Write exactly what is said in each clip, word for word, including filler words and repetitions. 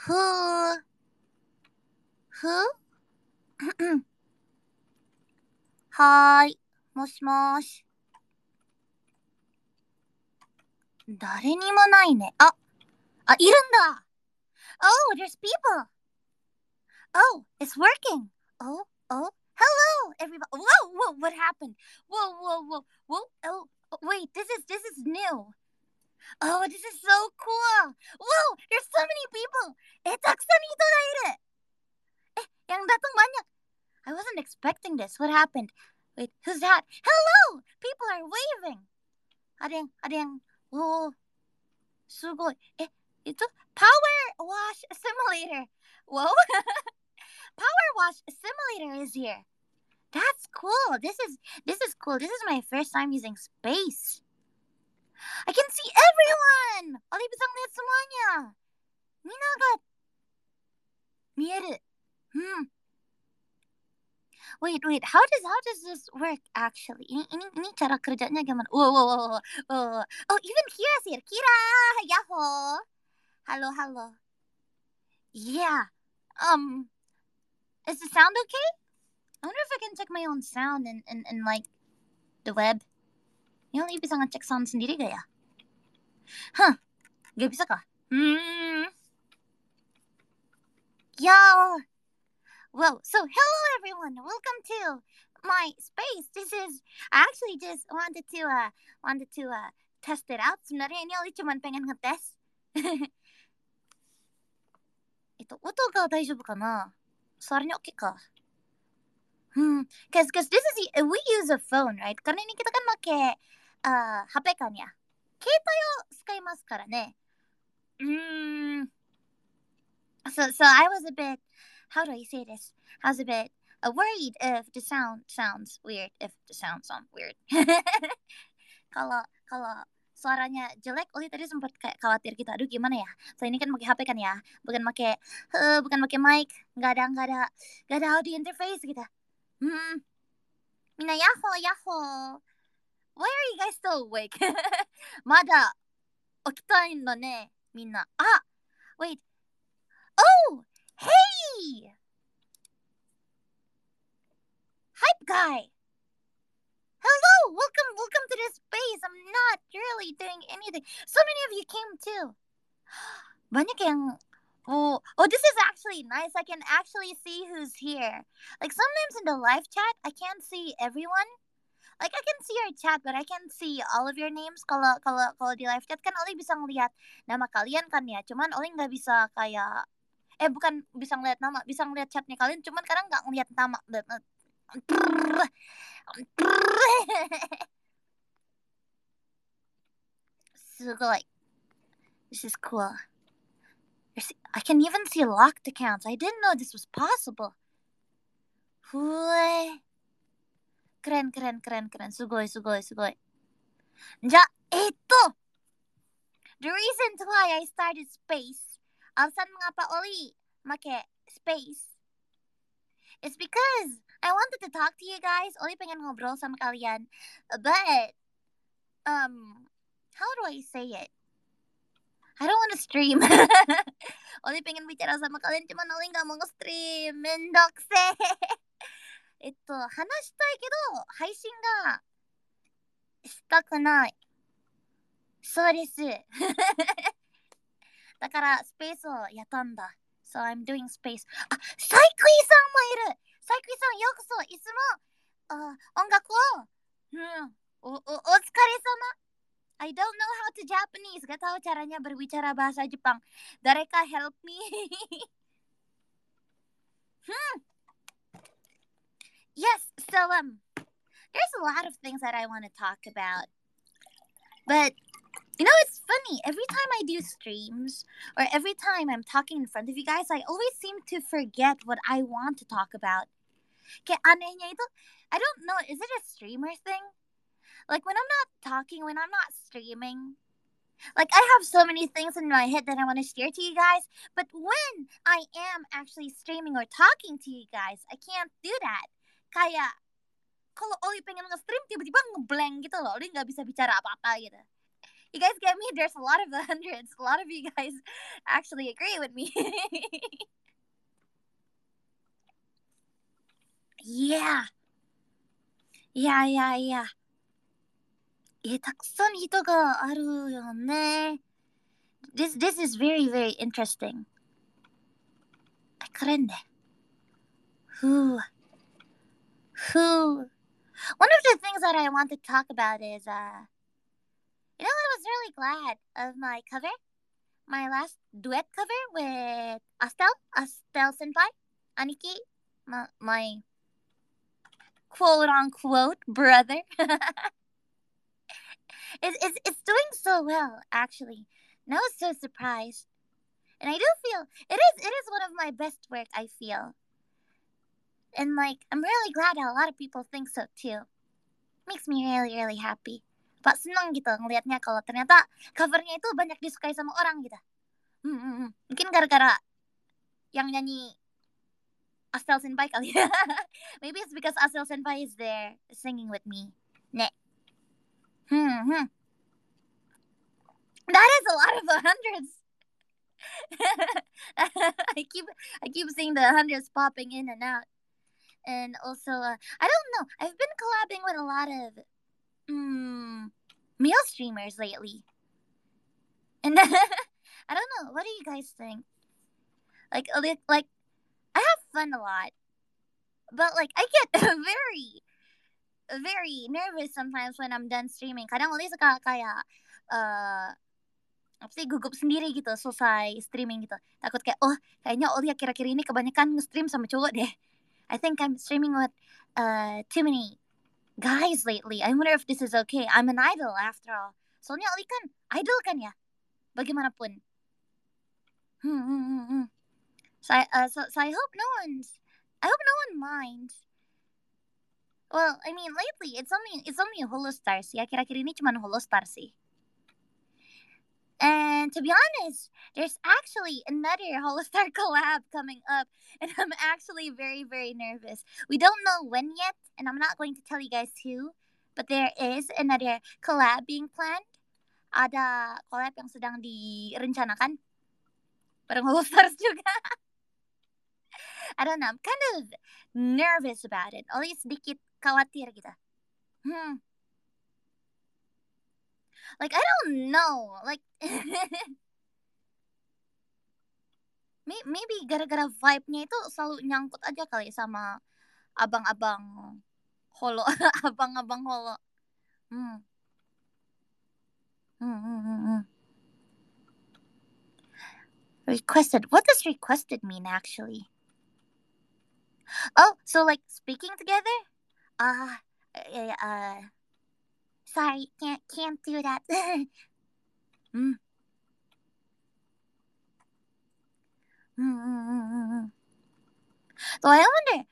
Who? Who? はーい。もしもーし。誰にもないね。あ、あ、いるんだ。Oh, there's people. Oh, it's working. Oh, oh. Hello, everybody. Whoa, whoa, what happened? Whoa, whoa, whoa, whoa. Oh, oh, wait, this is, this is new. Oh, this is so cool. Whoa, there's so many people. Eh, たくさん人がいる。Eh, yang datang banyak. I wasn't expecting this. What happened? Wait, who's that? Hello! People are waving. あれん、あれん。おー、すごい。え、えっと、Power Wash Simulator. Whoa. Power Wash Simulator is here. That's cool. This is this is cool. This is my first time using space. I can see everyone. Oh, bisa ngeliat semuanya. Mina ga mieru. Hmm. Wait, wait. How does how does this work actually? Ini ini ini cara kerjanya gimana? Whoa, whoa, whoa, whoa, whoa. Oh, even Kira's here. Kira, yahoo. Hello, hello. Yeah. Um, is the sound okay? I wonder if I can check my own sound in in, in like the web. Yung bisa ngecek sound sendiri gak ya? Huh. Gak bisa kah? Hmm. Yo. Whoa. So hello everyone. Welcome to my space. This is I actually just wanted to uh wanted to uh test it out. Sebenarnya ini Oli cuman pengen ngetes. えっと音が大丈夫かな? Suaranya oke kah? Hmm, cause cause this is the, we use a phone, right? Karena ini kita kan pakai uh, H P kan ya. 携帯を使いますからね。Mm. So so I was a bit, how do I say this? I was a bit uh, worried if the sound sounds weird. If the sound sounds weird. Kalau kalau suaranya jelek, Oli tadi sempat kayak khawatir gitu. Aduh gimana ya? So ini kan pakai H P kan ya, bukan pakai uh, bukan pakai mic, nggak ada nggak ada nggak ada audio interface gitu. Hmm. Mina yahoo yahoo. Why are you guys still awake? まだ起きたいんだね、みんな。あ、wait. Oh, hey! Hype guy. Hello, welcome, welcome to this space. I'm not really doing anything. So many of you came too. Banyak yang Oh, oh, this is actually nice. I can actually see who's here. Like sometimes in the live chat, I can't see everyone. Like I can see your chat, but I can't see all of your names. Kalau kalau kalau di live chat kan Oli bisa ngeliat nama kalian kan ya. Cuman Oli nggak bisa kayak eh bukan bisa ngeliat nama, bisa ngeliat chatnya kalian. Cuman kadang nggak ngeliat nama. Sugoi. This is cool. I can even see locked accounts. I didn't know this was possible. Hui. Keren, keren, keren, keren. Sugoi, sugoi, sugoi. Ja, eto. The reason why I started space, alasan mengapa Oli make space, is because I wanted to talk to you guys. Oli pengen ngobrol sama kalian. But, um, how do I say it? I don't want to stream. Oli pengen bicara sama kalian, cuman Oli nggak mau nge-stream. Mendokse. えっと、話したいけど、配信がしたくない。そうです。だから、スペースをやったんだ。So I'm doing space. あ、サイクイさんもいる。サイクイさん、ようこそ。いつも、あ、音楽を、うん、お、お、お疲れ様。I don't know how to Japanese. Gak tahu caranya berbicara bahasa Jepang. Dareka help me. hmm. Yes, so um, there's a lot of things that I want to talk about. But, you know, it's funny. Every time I do streams, or every time I'm talking in front of you guys, I always seem to forget what I want to talk about. Kaya anehnya itu, I don't know, is it a streamer thing? Like, when I'm not talking, when I'm not streaming, like, I have so many things in my head that I want to share to you guys, but when I am actually streaming or talking to you guys, I can't do that. Kaya, kalau Oli pengen nge-stream, tiba-tiba nge-blank gitu loh. Oli nggak bisa bicara apa-apa gitu. You guys get me? There's a lot of the hundreds. A lot of you guys actually agree with me. Yeah. Yeah, yeah, yeah. え、たくさん人があるよね。This, this is very, very interesting. 그랬네. Who, who. One of the things that I want to talk about is, uh, you know, I was really glad of my cover, my last duet cover with Astel, Astel Senpai, Aniki, my, my quote unquote brother. it's, it's, it's doing so well, actually. And I was so surprised. And I do feel it is it is one of my best work, I feel. And like I'm really glad how a lot of people think so too. Makes me really really happy. Pak senang gitu ngelihatnya kalau ternyata covernya itu banyak disukai sama orang gitu. Hmm, hmm, hmm. Mungkin gara-gara yang nyanyi Astel Senpai kali ya. Maybe it's because Astel Senpai is there singing with me. Ne. Hmm, hmm. That is a lot of the hundreds. I keep I keep seeing the hundreds popping in and out. And also, uh, I don't know. I've been collabing with a lot of mm, male streamers lately, and I don't know. What do you guys think? Like, like, like, I have fun a lot, but like, I get very, very nervous sometimes when I'm done streaming. Kadang Oli suka kayak, uh, apa sih, gugup sendiri gitu selesai streaming gitu. Takut kayak, oh, kayaknya Oli akhir-akhir ini kebanyakan nge-stream sama cowok deh. I think I'm streaming with uh too many guys lately. I wonder if this is okay. I'm an idol after all. Soalnya Oli kan idol kan ya? Bagaimanapun. Hmm, hmm, hmm, hmm. So I, uh, so, so I hope no one's, I hope no one minds. Well, I mean, lately it's only it's only Holostar sih. Akhir-akhir ini cuma Holostar sih. And to be honest, there's actually another Holostar collab coming up, and I'm actually very very nervous. We don't know when yet, and I'm not going to tell you guys who, but there is another collab being planned. Ada collab yang sedang direncanakan. Bareng Holostars juga. I don't know. I'm kind of nervous about it. At least sedikit khawatir gitu. Hmm. Like, I don't know. Like, maybe gara-gara vibe-nya itu selalu nyangkut aja kali sama abang-abang holo. Abang-abang holo. Hmm. Hmm, hmm, hmm, hmm. Requested. What does requested mean, actually? Oh, so like speaking together? Uh, uh, uh sorry, can't can't do that. mm. Mm-mm-mm-mm. So I wonder,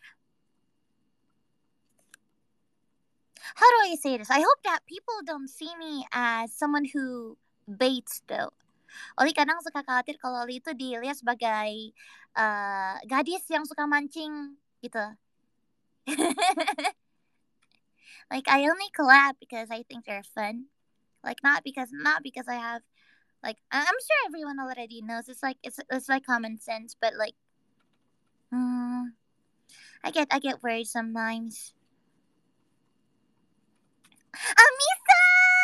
how do I say this? I hope that people don't see me as someone who baits though. Oli kadang suka khawatir kalau Oli itu dilihat sebagai uh, gadis yang suka mancing gitu. Like I only collab because I think they're fun. Like not because not because I have like I'm sure everyone already knows. It's like it's it's like common sense, but like mm, I get I get worried sometimes. Amisa!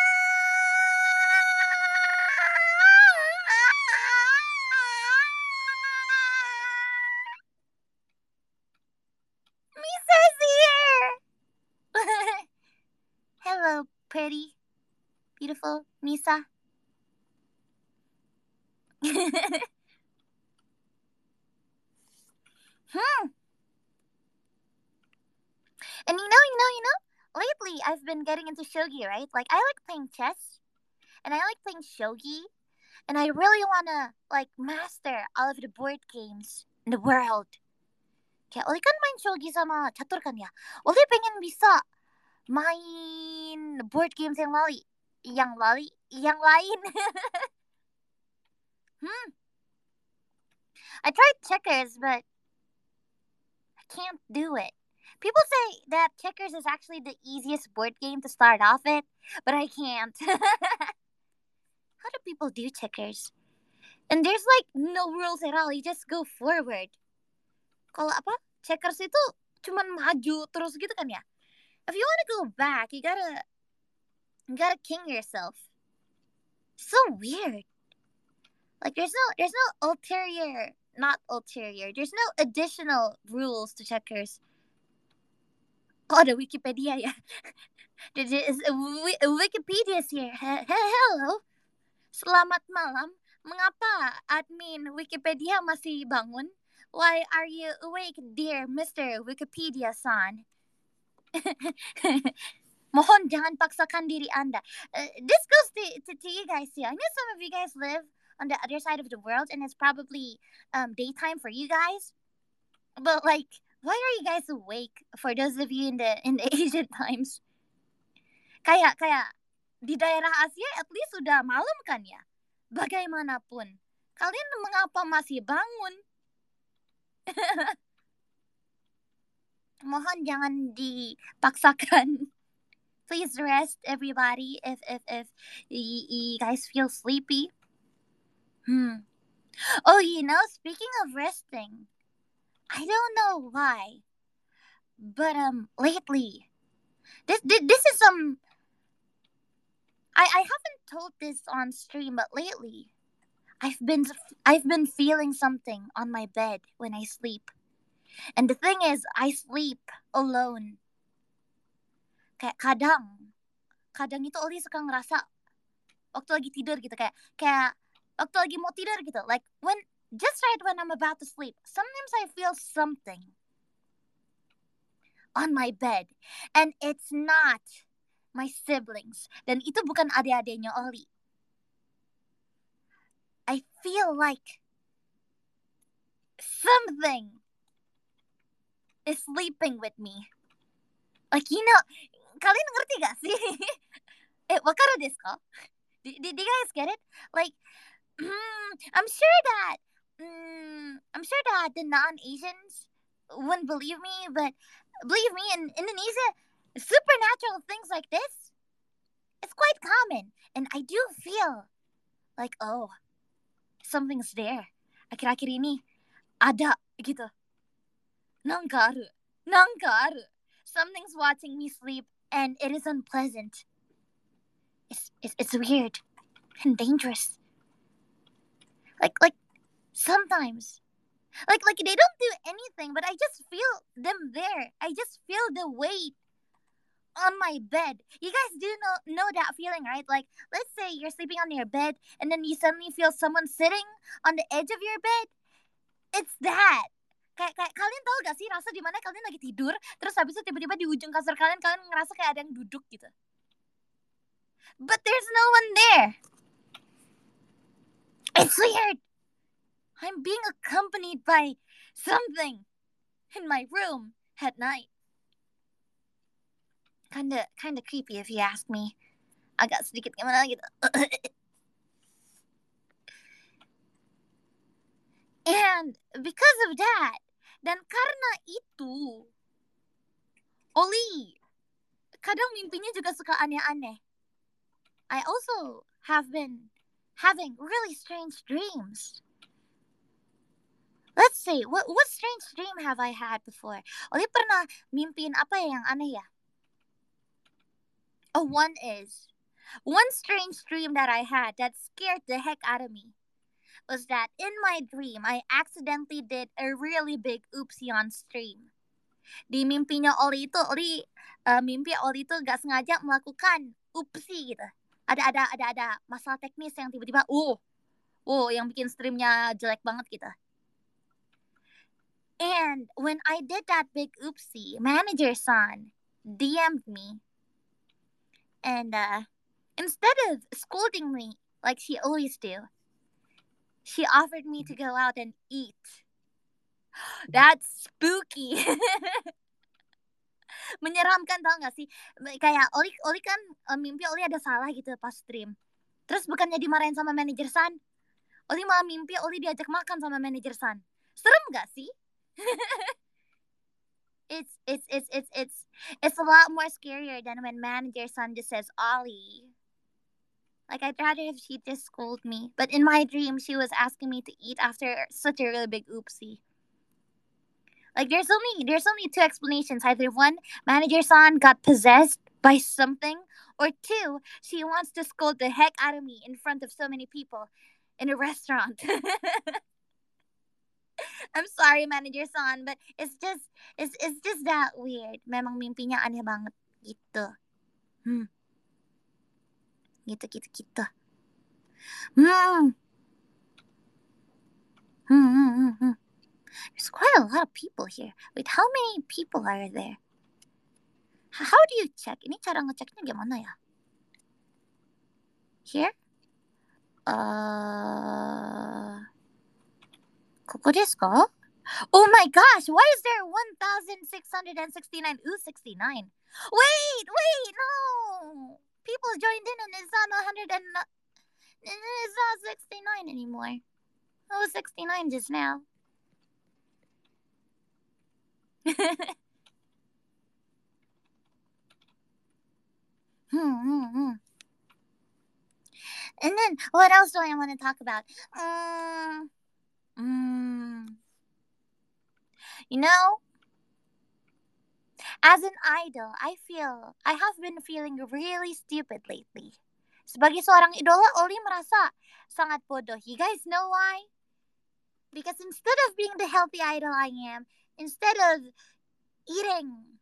Misa's here! Hello, pretty, beautiful Misa. hmm. And you know, you know, you know, lately I've been getting into shogi, right? Like I like playing chess and I like playing shogi and I really wanna like master all of the board games in the world. Kayak Oli kan main shogi sama catur kan ya. Oli pengen bisa main board games yang lali, yang lali, yang lain. hmm. I tried checkers, but I can't do it. People say that checkers is actually the easiest board game to start off with, but I can't. How do people do checkers? And there's like no rules at all. You just go forward. Kalau apa? Checkers itu cuman maju terus gitu kan ya? If you want to go back, you gotta you gotta king yourself. So weird. Like there's no there's no ulterior not ulterior. There's no additional rules to checkers. Oh, the Wikipedia ya. There's Wikipedia's here. Hello. Selamat malam. Mengapa admin Wikipedia masih bangun? Why are you awake, dear Mister Wikipedia-san? Mohon jangan paksakan diri Anda. Uh, this goes to, to, to you guys too. I know some of you guys live on the other side of the world and it's probably um, daytime for you guys. But like, why are you guys awake for those of you in the in the Asian times? Kayak kayak di daerah Asia at least sudah malam kan ya? Bagaimanapun, kalian mengapa masih bangun? Mohon jangan dipaksakan. Please rest, everybody. If if if you, you guys feel sleepy. Hmm. Oh, you know, speaking of resting, I don't know why, but um, lately, this this, this is some. I I haven't told this on stream, but lately, I've been I've been feeling something on my bed when I sleep, and the thing is, I sleep alone. Kayak kadang, kadang itu Oli suka ngerasa waktu lagi tidur gitu kayak kayak waktu lagi mau tidur gitu, like when just right when I'm about to sleep, sometimes I feel something on my bed, and it's not my siblings, dan itu bukan adik-adiknya Oli. I feel like something is sleeping with me. Like, you know, kalian ngerti gak sih? Eh, wakaru desu ka? Did, did you guys get it? Like, mm, I'm sure that, mm, I'm sure that the non-Asians wouldn't believe me, but believe me, in Indonesia, supernatural things like this, it's quite common. And I do feel like, oh, something's there. Akhir-akhir ini, ada gitu. Nanka aru. Nanka aru. Something's watching me sleep, and it is unpleasant. It's, it's, it's weird and dangerous. Like, like, sometimes. Like, like they don't do anything, but I just feel them there. I just feel the weight on my bed. You guys do know, know that feeling, right? Like, let's say you're sleeping on your bed, and then you suddenly feel someone sitting on the edge of your bed. It's that. Kayak, kayak kalian tahu gak sih rasa dimana kalian lagi tidur, terus habis itu tiba-tiba di ujung kasur kalian, kalian ngerasa kayak ada yang duduk gitu. But there's no one there. It's weird. I'm being accompanied by something in my room at night. Kinda, kinda creepy if you ask me. Agak sedikit gimana gitu. And because of that, dan karena itu, Oli kadang mimpinya juga suka aneh-aneh. I also have been having really strange dreams. Let's see, what what strange dream have I had before? Oli pernah mimpiin apa yang aneh ya? Oh, one is, one strange dream that I had that scared the heck out of me was that in my dream, I accidentally did a really big oopsie on stream. Di mimpinya Oli itu, Oli, uh, mimpi Oli itu gak sengaja melakukan oopsie gitu. Ada ada ada ada masalah teknis yang tiba-tiba, oh, oh, yang bikin streamnya jelek banget gitu. And when I did that big oopsie, manager-san D M'd me. And uh, instead of scolding me like she always do, she offered me to go out and eat. That's spooky. Menyeramkan, tau gak sih? Kayak Oli, Oli kan uh, mimpi Oli ada salah gitu pas stream. Terus bukannya dimarahin sama manajer San, Oli malah mimpi Oli diajak makan sama manajer San. Serem gak sih? It's it's it's it's it's it's a lot more scarier than when manager San just says Ollie, Like, I'd rather if she just scold me. But in my dream, she was asking me to eat after such a really big oopsie. Like, there's only there's only two explanations. Either one, manager san got possessed by something, or two, she wants to scold the heck out of me in front of so many people in a restaurant. I'm sorry, manager san, but it's just it's it's just that weird. Memang mimpi niya aneh banget gitu. Hmm. Gitu gitu gitu. Hmm. Hmm, hmm, hmm, hmm. There's quite a lot of people here. Wait, how many people are there? H- How do you check? Ini cara ngeceknya gimana ya? Here? Uh, ここですか? Oh my gosh, why is there one thousand six hundred sixty-nine? Ooh, sixty-nine. Wait, wait, no! People joined in and it's not one hundred and... It's not sixty-nine anymore. It was sixty-nine just now. hmm, hmm, hmm. And then, what else do I want to talk about? Um, mm, you know, as an idol, I feel I have been feeling really stupid lately. Sebagai seorang idola, Oli merasa sangat bodoh. You guys know why? Because instead of being the healthy idol I am, instead of eating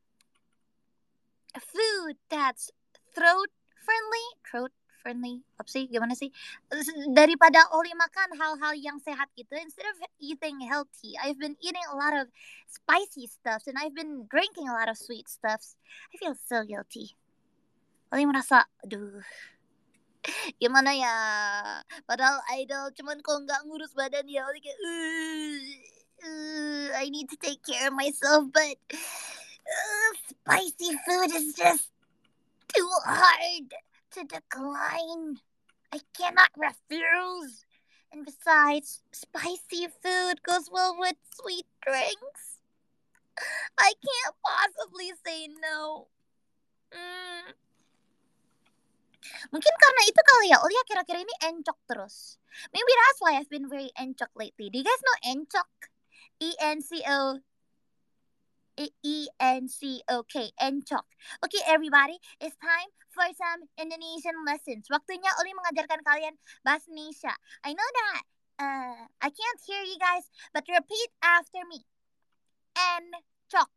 food that's throat friendly, throat friendly, apa sih, gimana sih? Daripada Oli makan hal-hal yang sehat gitu, instead of eating healthy, I've been eating a lot of spicy stuff and I've been drinking a lot of sweet stuffs. I feel so guilty. Oli merasa, aduh, gimana ya? Padahal idol, cuman kok nggak ngurus badan ya, Oli kayak, uh, uh, I need to take care of myself, but uh, spicy food is just too hard to decline. I cannot refuse. And besides, spicy food goes well with sweet drinks. I can't possibly say no. Mm. Mungkin karena itu kali ya, Oli akhir-akhir ini encok terus. Maybe that's why I've been very encok lately. Do you guys know encok? E N C O E N C O K, encok. Okay, everybody, it's time for some Indonesian lessons. Waktunya Oli mengajarkan kalian bahasa Indonesia. I know that uh, I can't hear you guys, but repeat after me. Encok.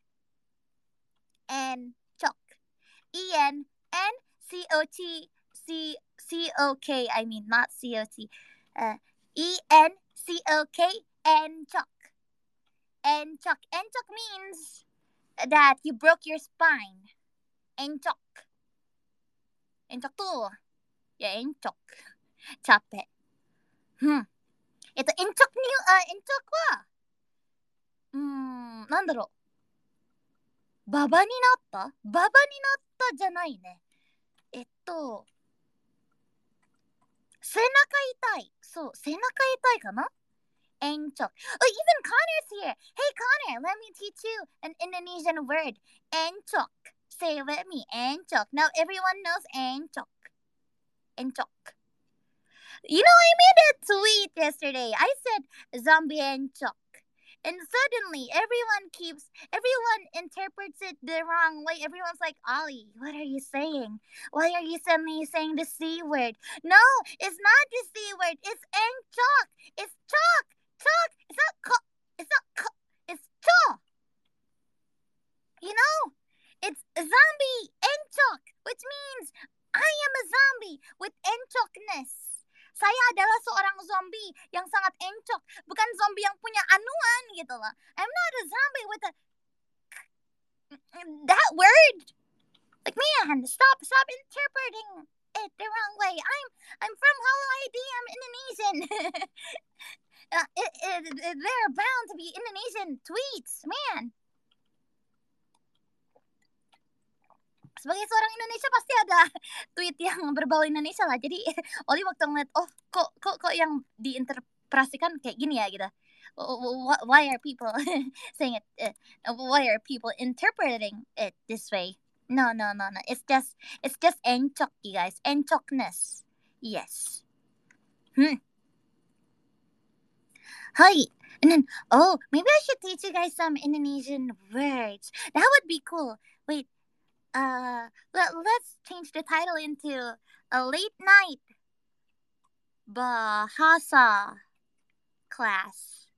Encok. E N N C O T C C O K. I mean, not C O T. Uh, E N C O K. Encok. Encok. Encok means that you broke your spine. Encok. Encok tuh. Ya, encok. Capek. Hmm. えっと、延直に、あ、延直は、うーん、なんだろう。ババになったババになったじゃないね。えっと、背中痛い。そう、背中痛いかな延直。Oh, even Connor's here. Hey, Connor, let me teach you an Indonesian word. Encok. Say it with me. Encok. Now everyone knows encok. Encok. You know, I made a tweet yesterday. I said zombie encok. And suddenly, everyone keeps, everyone interprets it the wrong way. Everyone's like, Ollie, what are you saying? Why are you suddenly saying the C word? No, it's not the C word. It's encok. It's chalk. Chalk. It's not co- It's not co- It's cho. You know? It's zombie encok, which means I am a zombie with encokness. Saya adalah seorang zombie yang sangat encok, bukan zombie yang punya anuan gitu loh. I'm not a zombie with a that word. Like, man, stop stop interpreting it the wrong way. I'm I'm from Hollow I D. I'm Indonesian. uh, it, it, it, they're bound to be Indonesian tweets, man. Sebagai seorang Indonesia pasti ada tweet yang berbau Indonesia lah. Jadi Oli waktu ngeliat, oh kok kok kok yang diinterpretasikan kayak gini ya gitu. Why are people saying it? Uh, why are people interpreting it this way? No, no, no, no. It's just it's just encok, you guys. Encokness. Yes. Hmm. Hi. And then, oh, maybe I should teach you guys some Indonesian words. That would be cool. Wait, uh, let, let's change the title into a late night Bahasa class.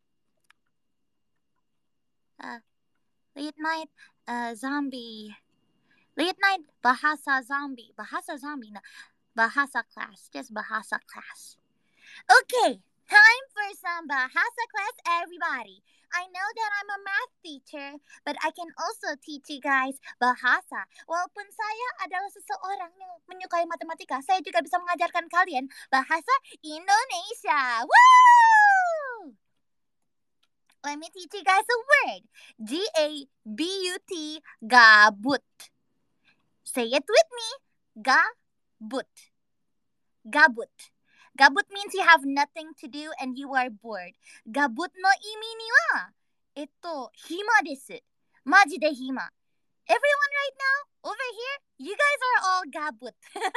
Uh, late night uh, zombie. Late night Bahasa zombie. Bahasa zombie. No, Bahasa class. Just Bahasa class. Okay, time for some Bahasa class, everybody. I know that I'm a math teacher, but I can also teach you guys bahasa. Walaupun saya adalah seseorang yang menyukai matematika, saya juga bisa mengajarkan kalian bahasa Indonesia. Woo! Let me teach you guys a word. G A B U T, gabut. Say it with me. Gabut. Gabut. Gabut means you have nothing to do and you are bored. Gabut no imi ni wa, etto, hima desu. Maji de hima. Everyone right now, over here, you guys are all gabut.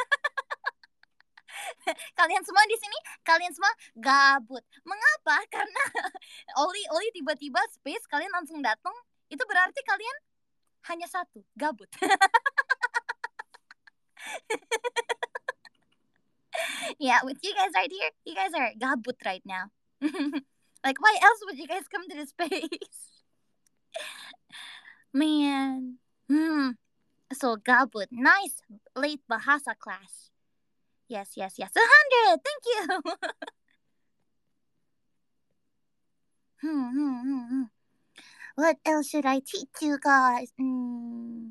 Kalian semua di sini, kalian semua gabut. Mengapa? Karena Oli Oli tiba-tiba space kalian langsung datang. Itu berarti kalian hanya satu, gabut. Yeah, with you guys right here, you guys are gabut right now. Like, why else would you guys come to this space? Man. Hmm. So, gabut. Nice late Bahasa class. Yes, yes, yes. A hundred. Thank you. hmm, hmm, hmm, hmm. What else should I teach you guys? Hmm.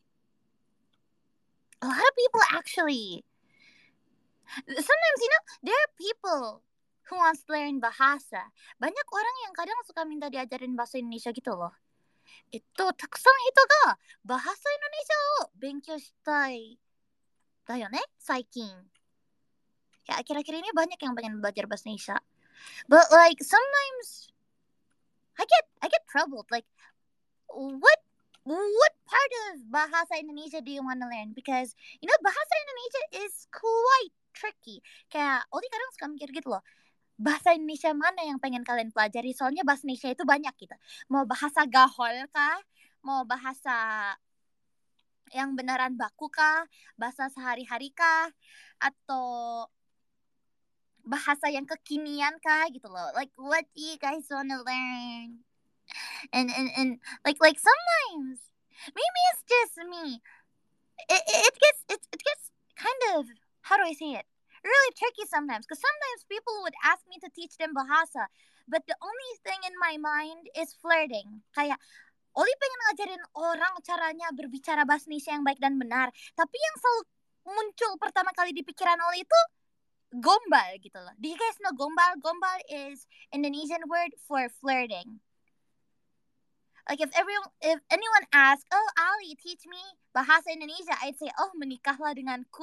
A lot of people actually. Sometimes, you know, there are people who wants to learn bahasa. Banyak orang yang kadang suka minta diajarin bahasa Indonesia gitu loh. えっと、たくさん人がバハサイノネシアを勉強したいだよね、最近。Ya, akhir-akhir ini banyak yang pengen belajar bahasa Indonesia. But like sometimes I get I get troubled. Like what what part of Bahasa Indonesia do you want to learn? Because you know Bahasa Indonesia is quite tricky. Kayak Odi kadang suka mikir gitu loh. Bahasa Indonesia mana yang pengen kalian pelajari? Soalnya bahasa Indonesia itu banyak gitu. Mau bahasa gahol kah? Mau bahasa yang beneran baku kah? Bahasa sehari-hari kah? Atau bahasa yang kekinian kah gitu loh. Like what do you guys wanna learn? And and, and like like sometimes maybe it's just me. It, it, it gets it, it gets kind of, how do I say it? Really tricky sometimes because sometimes people would ask me to teach them bahasa, but the only thing in my mind is flirting. Kayak Oli pengen ngajarin orang caranya berbicara bahasa Indonesia yang baik dan benar, tapi yang selalu muncul pertama kali di pikiran Oli itu gombal gitu loh. Do you guys know gombal? Gombal is Indonesian word for flirting. Like if everyone, if anyone asks, "Oh, Ali, teach me bahasa Indonesia," I'd say, "Oh, menikahlah denganku."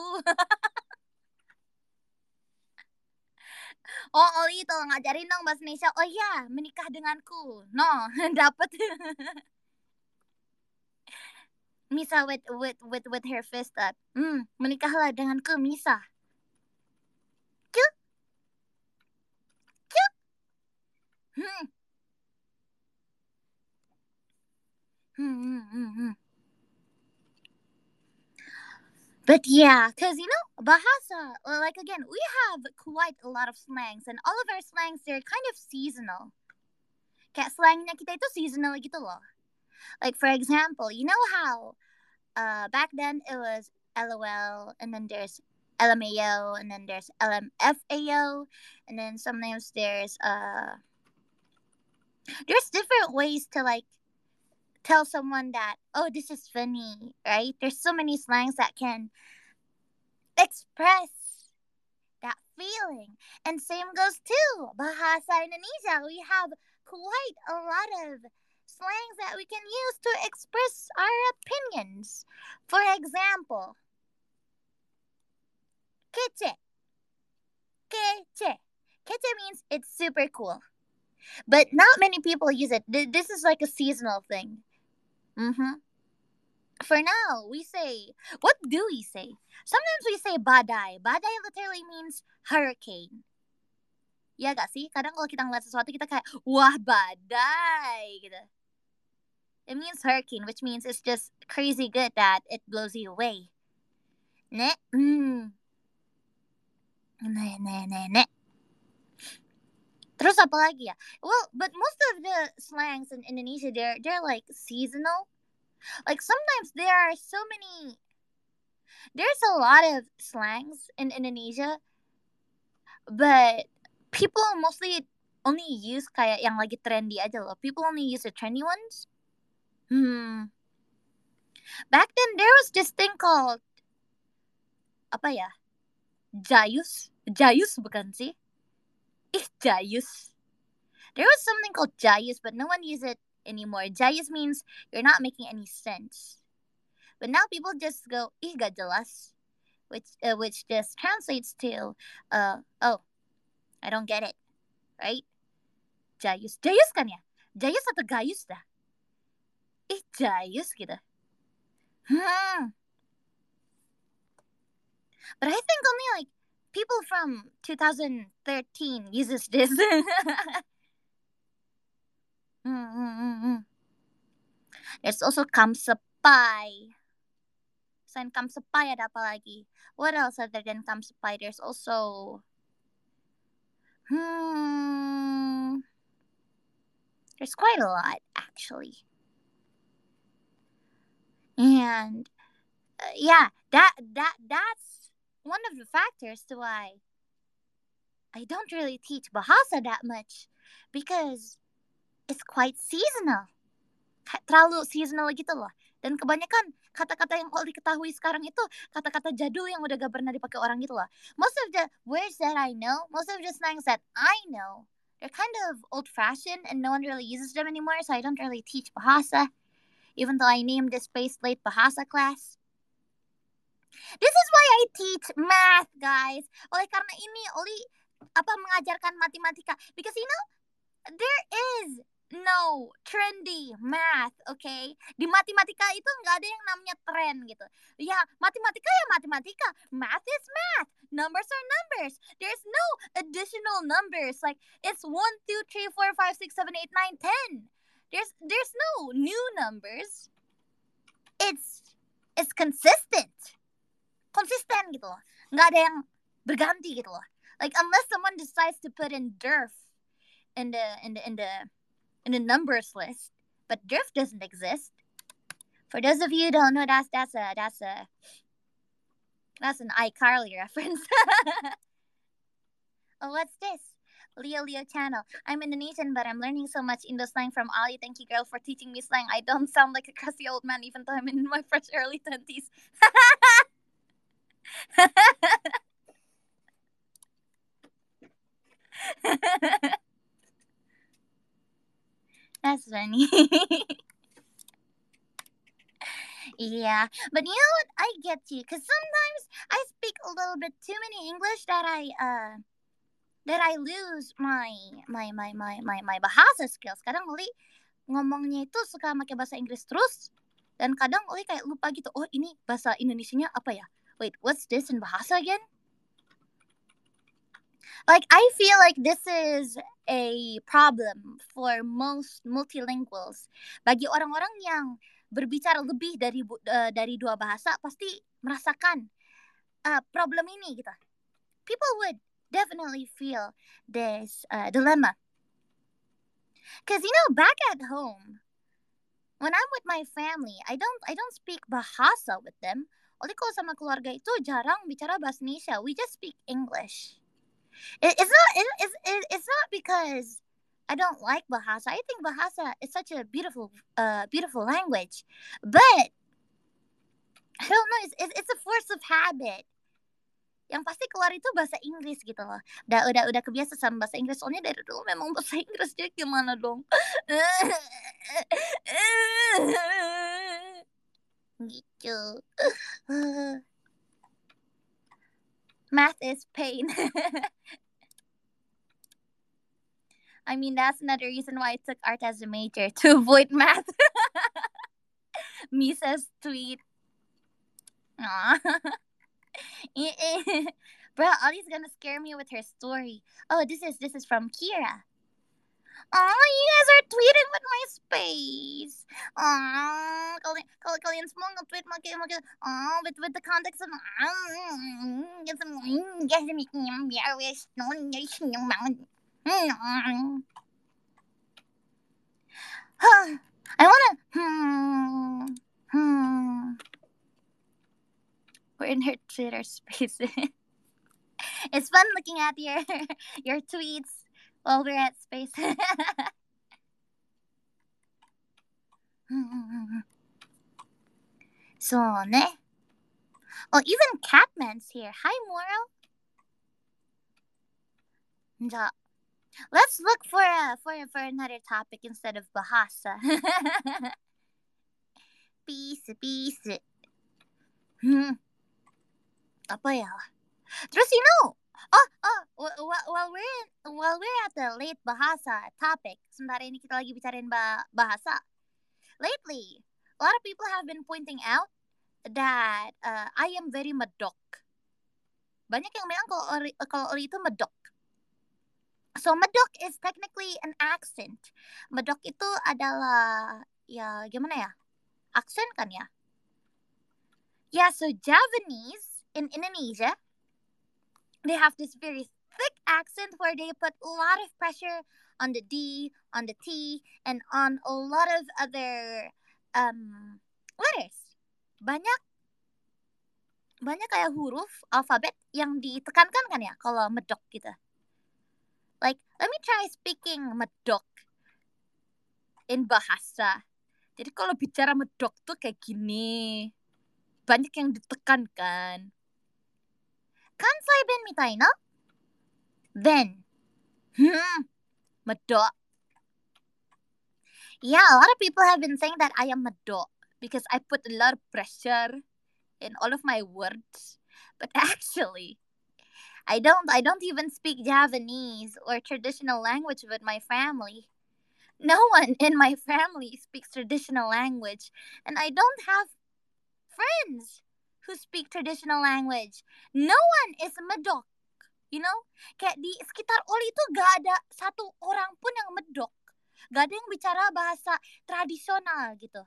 Oh, Oli, tolong ngajarin dong bahasa Indonesia. Oh iya, menikah denganku. No, dapat. Misa with with with with her fist up. Hmm, menikahlah denganku, Misa. Cuk, cuk. Hmm. Hmm, hmm, hmm, hmm. But yeah, because you know, Bahasa, like again, we have quite a lot of slangs, and all of our slangs, they're kind of seasonal. Kayak slangnya kita itu seasonal gitu loh. Like for example, you know how uh, back then it was LOL, and then there's L M A O, and then there's L M F A O, and then sometimes there's uh, there's different ways to like tell someone that, oh, this is funny, right? There's so many slangs that can express that feeling. And same goes to Bahasa Indonesia. We have quite a lot of slangs that we can use to express our opinions. For example, kece. Kece. Kece means it's super cool. But not many people use it. This is like a seasonal thing. Mm-hmm. For now, we say, what do we say? Sometimes we say badai. Badai literally means hurricane. Ya gak sih? Kadang kalau kita ngeliat sesuatu, kita kayak, wah badai, gitu. It means hurricane, which means it's just crazy good that it blows you away. Ne? Hmm. Ne, ne, ne, ne. Terus apa lagi ya? Well, but most of the slangs in Indonesia, they're, they're like seasonal. Like sometimes there are so many, there's a lot of slangs in Indonesia, but people mostly only use kayak yang lagi trendy aja loh. People only use the trendy ones. Hmm. Back then there was this thing called apa ya? Jayus. Jayus bukan sih? Ih, Jayus. There was something called Jayus, but no one uses it anymore. Jayus means you're not making any sense. But now people just go, ih gak jelas. Which, uh, which just translates to, uh, oh, I don't get it. Right? Jayus. Jayus kan ya? Jayus atau Gayus dah? Ih, Jayus gitu. Hmm. But I think only like people from two thousand thirteen uses this. mm, mm, mm, mm. There's also kamsepai. Selain kamsepai ada apa lagi? What else other than kamsepai? There's also hmm. There's quite a lot actually. And uh, yeah, that that that's one of the factors to why I don't really teach Bahasa that much, because it's quite seasonal. Terlalu seasonal gitu loh. Dan kebanyakan kata-kata yang kalau diketahui sekarang itu kata-kata jadul yang udah gak pernah dipakai orang gitu loh. Most of the words that I know, most of the slangs that I know, they're kind of old-fashioned and no one really uses them anymore, so I don't really teach Bahasa, even though I named this space late Bahasa class. This is why I teach math, guys. Oleh karena ini, Oli apa mengajarkan matematika, because you know there is no trendy math, okay? Di matematika itu nggak ada yang namanya tren gitu. Ya, matematika ya matematika. Math is math. Numbers are numbers. There's no additional numbers. Like, it's one, two, three, four, five, six, seven, eight, nine, ten. There's, there's no new numbers. It's, it's consistent. Konsisten gitu loh. Nggak ada yang berganti gitu loh. Like, unless someone decides to put in derf in the in the in the in the numbers list, but drift doesn't exist. For those of you who don't know, that's that's a that's a that's an iCarly reference. Oh, what's this? Leo Leo channel. I'm Indonesian, but I'm learning so much Indo slang from Ali. Thank you, girl, for teaching me slang. I don't sound like a crusty old man, even though I'm in my fresh early twenties. That's funny. Yeah, but you know what? I get you, because sometimes I speak a little bit too many English that I uh that I lose my my my my my my bahasa skills. Kadang Uli ngomongnya itu suka pakai bahasa Inggris terus, dan kadang Uli kayak lupa gitu. Oh, ini bahasa Indonesianya apa ya? Wait, what's this in bahasa again? Like, I feel like this is a problem for most multilinguals. Bagi orang-orang yang berbicara lebih dari uh, dari dua bahasa pasti merasakan uh, problem ini gitu. People would definitely feel this uh, dilemma. Because you know, back at home, when I'm with my family, I don't I don't speak bahasa with them. Oleh kalau sama keluarga itu jarang bicara bahasa Indonesia. We just speak English. It, it's not it, it's it, it's not because I don't like Bahasa. I think Bahasa is such a beautiful uh beautiful language, but I don't know. It's it's a force of habit. Yang pasti keluar itu bahasa Inggris gitu loh. Udah udah udah kebiasa sama bahasa Inggris. Soalnya dari dulu memang bahasa Inggris, jadi gimana dong? Gitu. Math is pain. I mean, that's another reason why I took art as a major, to avoid math. Misa's tweet. Aw. Bro, Ollie's gonna scare me with her story. Oh, this is this is from Kira. Oh, you guys are tweeting with my space. Oh, kalian, kalau kalian semua nge-tweet makin makin oh with with the context of it's guys making biar wes non jadi senyum banget. I wanna hmm hmm. We're in her Twitter space. It's fun looking at your your tweets while we're at space. So, ne? Oh, even Catman's here. Hi, Moro. Ja. Let's look for a, for for another topic instead of Bahasa. Peace, peace. Hmm. Apa ya? Terus you know, oh oh, while we're in, while we're at the late Bahasa topic, sementara ini kita lagi bicarain bah bahasa. Lately, a lot of people have been pointing out that uh, I am very medok. Banyak yang bilang kalau Oli, kalau Oli itu medok. So medok is technically an accent. Medok itu adalah ya gimana ya? Aksen kan ya? Yeah, so Javanese in Indonesia, they have this very thick accent where they put a lot of pressure on the D, on the T, and on a lot of other um, letters. Banyak banyak kayak huruf alfabet yang ditekankan kan ya kalau medok gitu. Like, let me try speaking medok in bahasa. Jadi kalau bicara medok tuh kayak gini. Banyak yang ditekankan. Kansai ben mitai na? Ben. Hmm. Medok. Yeah, a lot of people have been saying that I am medok because I put a lot of pressure in all of my words. But actually, I don't I don't even speak Javanese or traditional language with my family. No one in my family speaks traditional language, and I don't have friends who speak traditional language. No one is medok, you know? Kayak di sekitar Oli itu gak ada satu orang pun yang medok. Gak ada yang bicara bahasa tradisional gitu.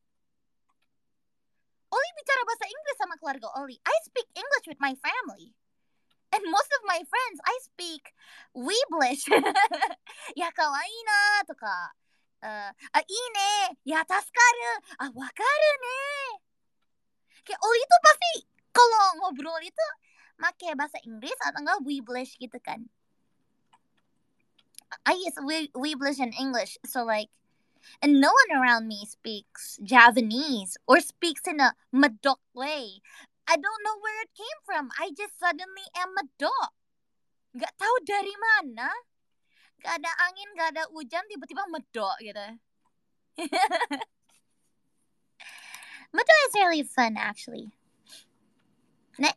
Oli bicara bahasa Inggris sama keluarga Oli. I speak English with my family. And most of my friends, I speak Weeblish. Ya kawaii na to ka. Uh, ah, ii ne. Ya tasukaru. Ah, wakaru ne. Kayak Oli itu pasti kalau ngobrol itu make bahasa Inggris atau enggak Weeblish gitu kan. I use we- Weeblish in English. So like, and no one around me speaks Javanese or speaks in a medok way. I don't know where it came from. I just suddenly am medok. Gak tahu dari mana. Gak ada angin, gak ada hujan, tiba-tiba medok gitu. Medok is really fun actually. Ne?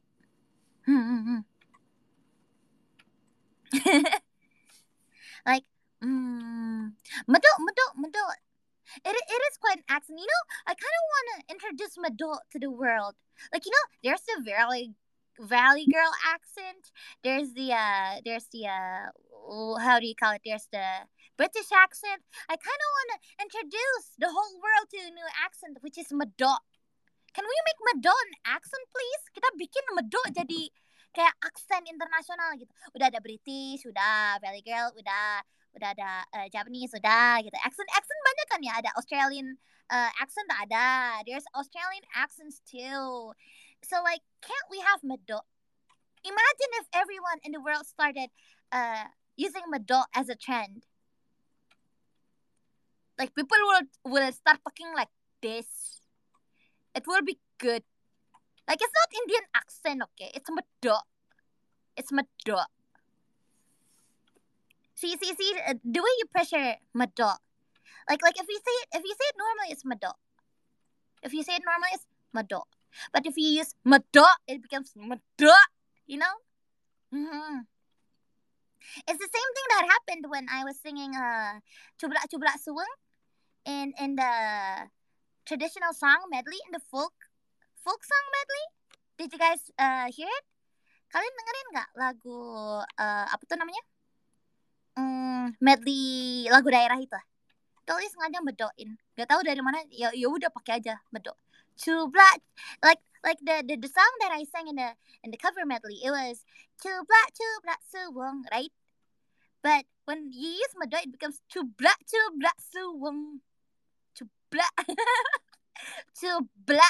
Like, mm, medok, medok, medok. It, it is quite an accent. You know, I kind of want to introduce medok to the world. Like, you know, there's the Valley Valley Girl accent. There's the uh, there's the uh, how do you call it? There's the British accent. I kind of want to introduce the whole world to a new accent, which is medok. Can we make medok an accent, please? Kita bikin medok jadi kayak aksen internasional gitu. Udah ada British, udah Valley Girl, udah udah ada uh, Japanese, udah gitu. Accent accent banyak kan ya. Ada Australian uh, accent ada. There's Australian accents too. So like, can't we have medok? Imagine if everyone in the world started uh, using medok as a trend. Like people will will start talking like this. It will be good. Like it's not Indian accent, okay? It's medok. It's medok. See, see, see, uh, the way you pressure medok. Like, like if you say it, if you say it normally, it's medok. If you say it normally, it's medok. But if you use medok, it becomes medok. You know? Mm-hmm. It's the same thing that happened when I was singing uh Cubrak Cubrak Suweng in in the traditional song medley and the folk folk song medley. Did you guys uh, hear it? Kalian dengerin nggak lagu uh, apa tuh namanya? Hmm, medley lagu daerah itu. Tuli sengaja bedoin. Gak tahu dari mana. Ya ya udah pakai aja bedok. Cubla, like like the, the the song that I sang in the in the cover medley. It was cubla cubla suwong, right? But when you use Mado, it becomes Chubla Chubla Suwong. Chubla Chubla.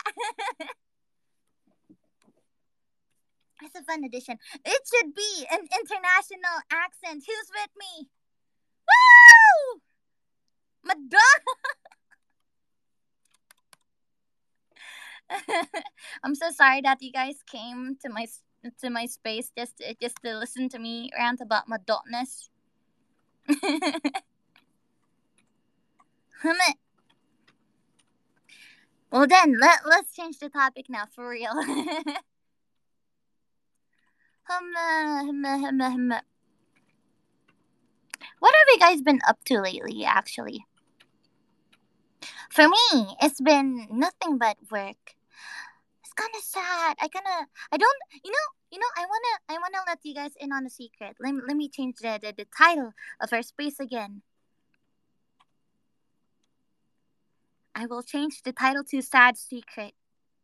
It's a fun addition. It should be an international accent. Who's with me? Woo! Mado. I'm so sorry that you guys came to my to my space just to, just to listen to me rant about my dotness. Well then, let let's change the topic now for real. What have you guys been up to lately? Actually, for me, it's been nothing but work. It's kind of sad. I kind of, I don't, you know, you know, I wanna, I wanna let you guys in on a secret. Let me, let me change the, the, the title of our space again. I will change the title to Sad Secret.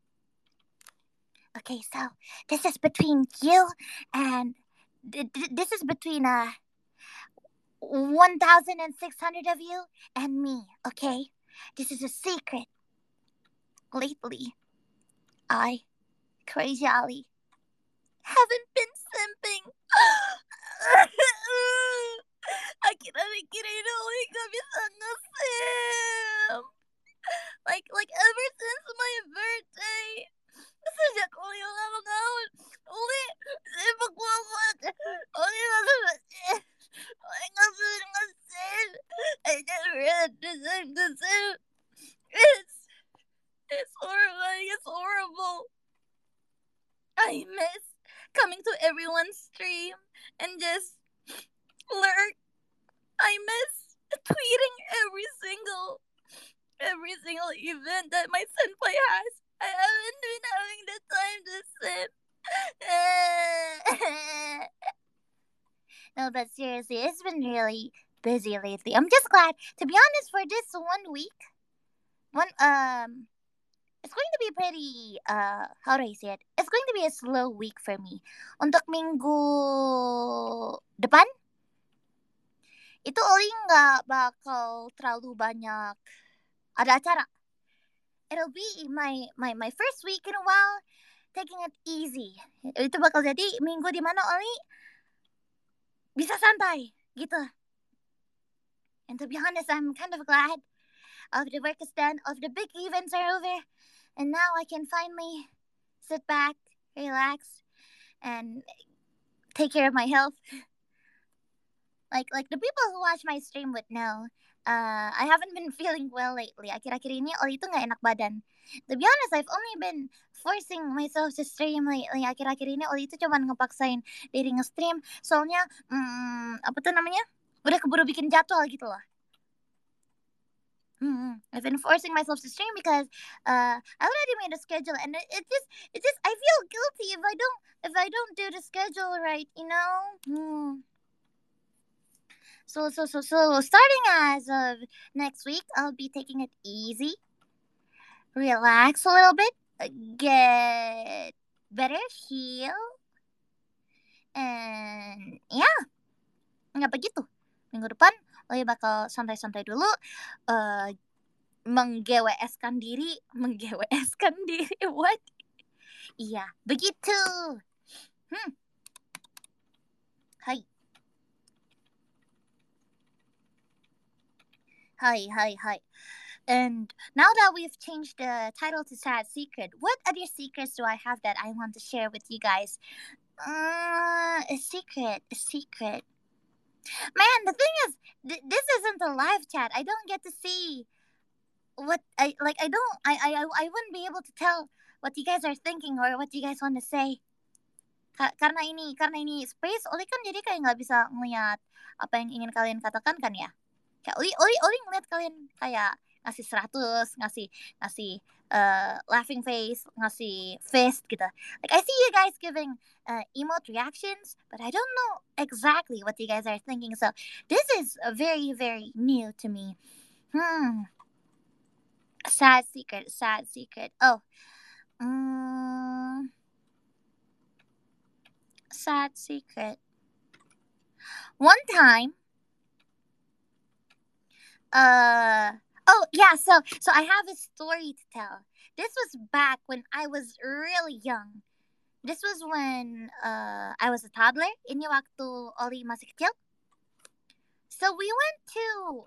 Okay, so this is between you and th- th- this is between uh one thousand six hundred of you and me. Okay, this is a secret. Lately, I, Crazy Ali, haven't been simping. Akhir-akhir ini Oli gak bisa nge-simp. Like, like ever since my birthday. Sejak Oli ulang tahun. Oli sibuk banget. Oli gak bisa Oli gak bisa nge-simp. I never had to simp to simp. It's, it's horrible. It's horrible. I miss coming to everyone's stream and just lurk. I miss tweeting every single every single event that my senpai has. I haven't been having the time to sit. No, but seriously, it's been really busy lately. I'm just glad, to be honest, for this one week, one um it's going to be pretty, uh, how do I say it? It's going to be a slow week for me. Untuk minggu depan, itu Oli nggak bakal terlalu banyak ada acara. It'll be my, my, my first week in a while, taking it easy. Itu bakal jadi minggu di mana Oli bisa santai, gitu. And to be honest, I'm kind of glad all of the work is done, all of the big events are over. And now I can finally sit back, relax, and take care of my health. Like like the people who watch my stream would know, uh, I haven't been feeling well lately. Akhir-akhir ini Oli itu nggak enak badan. To be honest, I've only been forcing myself to stream lately. Akhir-akhir ini Oli itu cuma ngepaksain diri nge-stream. Soalnya, hmm, apa tuh namanya? Udah keburu bikin jadwal gitu loh. Mm-hmm. I've been forcing myself to stream because uh, I already made a schedule, and it, it just, it just, I feel guilty if I don't, if I don't do the schedule right, you know. Mm. So, so, so, so, starting as of next week, I'll be taking it easy, relax a little bit, get better, heal, and yeah, nggak begitu. Minggu depan, Oli bakal santai-santai dulu. Uh, meng-G W S-kan diri, meng-G W S-kan diri, what? Iya, begitu. Hmm. Hai. Hi, hi, hi. And now that we've changed the title to Sad Secret, what other secrets do I have that I want to share with you guys? Uh, a secret, a secret. Man, the thing is, th- this isn't a live chat. I don't get to see what I like. I don't. I I I wouldn't be able to tell what you guys are thinking or what you guys want to say. Ka- karena ini, karena ini space, Oli kan jadi kayak nggak bisa ngeliat apa yang ingin kalian katakan kan ya. Kayak Oli, Oli, Oli ngeliat kalian kayak ngasih seratus, ngasih ngasih uh, laughing face, ngasih fist gitu. Like I see you guys giving uh, emote reactions, but I don't know exactly what you guys are thinking. So this is uh, very very new to me. Hmm. Sad secret, sad secret. Oh. Mm, sad secret. One time, uh oh yeah, so so I have a story to tell. This was back when I was really young. This was when uh I was a toddler. Ini waktu Oli masih kecil. So we went to,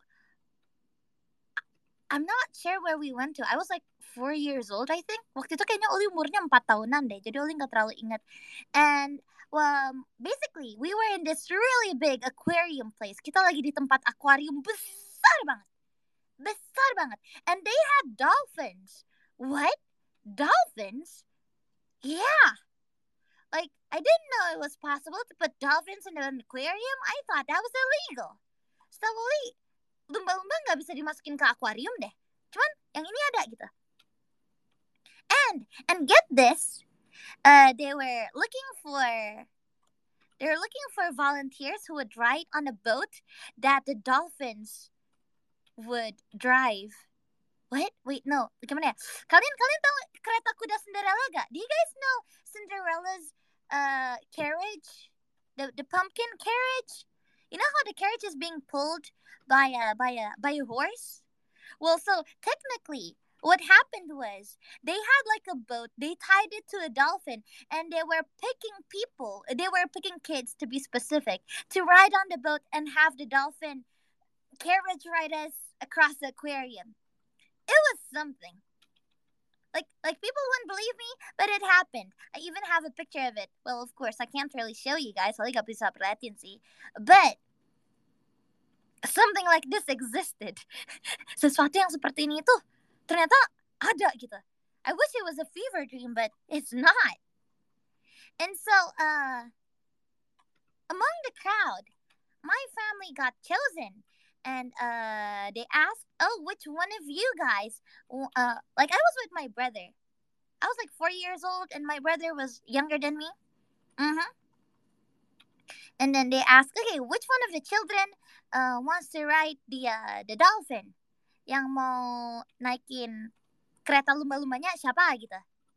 I'm not sure where we went to. I was like four years old, I think. Waktu itu kayaknya Oli umurnya empat tahunan deh. Jadi Oli nggak terlalu ingat. And well, basically, we were in this really big aquarium place. Kita lagi di tempat akuarium besar banget. Besar banget. And they had dolphins. What? Dolphins? Yeah. Like, I didn't know it was possible to put dolphins in an aquarium. I thought that was illegal. So, Oli, lumba-lumba nggak bisa dimasukin ke akuarium deh. Cuman yang ini ada gitu. And and get this, uh, they were looking for they were looking for volunteers who would ride on a boat that the dolphins would drive. What? Wait, no. Gimana ya? Kalian kalian tahu kereta kuda Cinderella gak? Do you guys know Cinderella's uh carriage? The the pumpkin carriage? You know how the carriage is being pulled by a by a by a horse? Well, so technically, what happened was they had like a boat, they tied it to a dolphin, and they were picking people, they were picking kids to be specific, to ride on the boat and have the dolphin carriage ride us across the aquarium. It was something. Like, like people wouldn't believe me, but it happened. I even have a picture of it. Well, of course, I can't really show you guys. Soalnya gak bisa perhatiin sih. But something like this existed. Sesuatu yang seperti ini tuh ternyata ada gitu. I wish it was a fever dream, but it's not. And so, uh, among the crowd, my family got chosen. And uh, they asked, oh, which one of you guys? Uh, like, I was with my brother. I was like four years old, and my brother was younger than me. Mm-hmm. And then they asked, okay, which one of the children uh, wants to ride the uh, the dolphin? Yang mau naikin kereta lumba-lumbanya siapa gitu.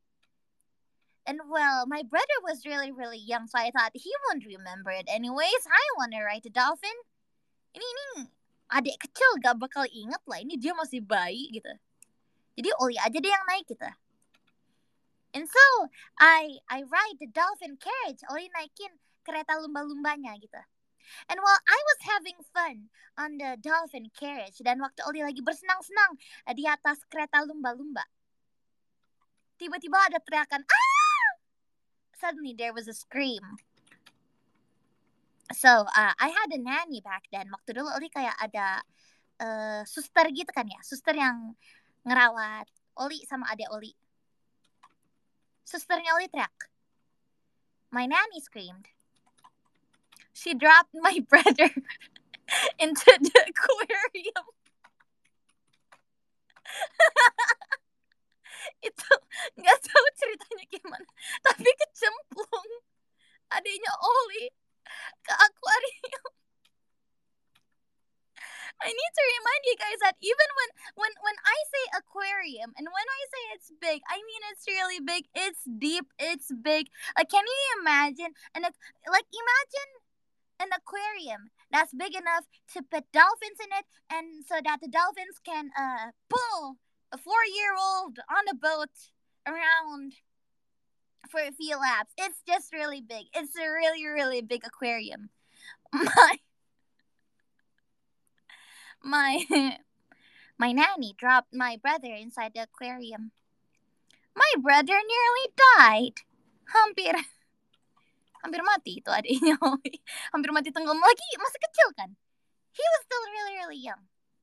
And well, my brother was really, really young, so I thought he won't remember it anyways. I want to ride the dolphin. Ini, ini adik kecil gak bakal inget lah. Ini dia masih bayi gitu. Jadi Oli aja deh yang naik gitu. And so, I I ride the dolphin carriage. Oli naikin kereta lumba-lumbanya gitu. And while I was having fun on the dolphin carriage, dan waktu Oli lagi bersenang-senang di atas kereta lumba-lumba, tiba-tiba ada teriakan, ah! Suddenly there was a scream. So, uh, I had a nanny back then. Waktu dulu Oli kayak ada uh, suster gitu kan ya. Suster yang ngerawat Oli sama adik Oli. Susternya Oli teriak. My nanny screamed. She dropped my brother into the aquarium. Itu gak tahu ceritanya gimana, tapi kecemplung adiknya Oli ke akuarium. I need to remind you guys that even when when when I say aquarium and when I say it's big, I mean it's really big. It's deep. It's big. Like, can you imagine? And like, imagine an aquarium that's big enough to put dolphins in it, and so that the dolphins can uh pull a four-year-old on a boat around for a few laps. It's just really big. It's a really, really big aquarium. My my my nanny dropped my brother inside the aquarium. My brother nearly died. Hampir hampir mati itu adiknya. Hampir mati tenggelam lagi, masih kecil kan. He was still really, really young.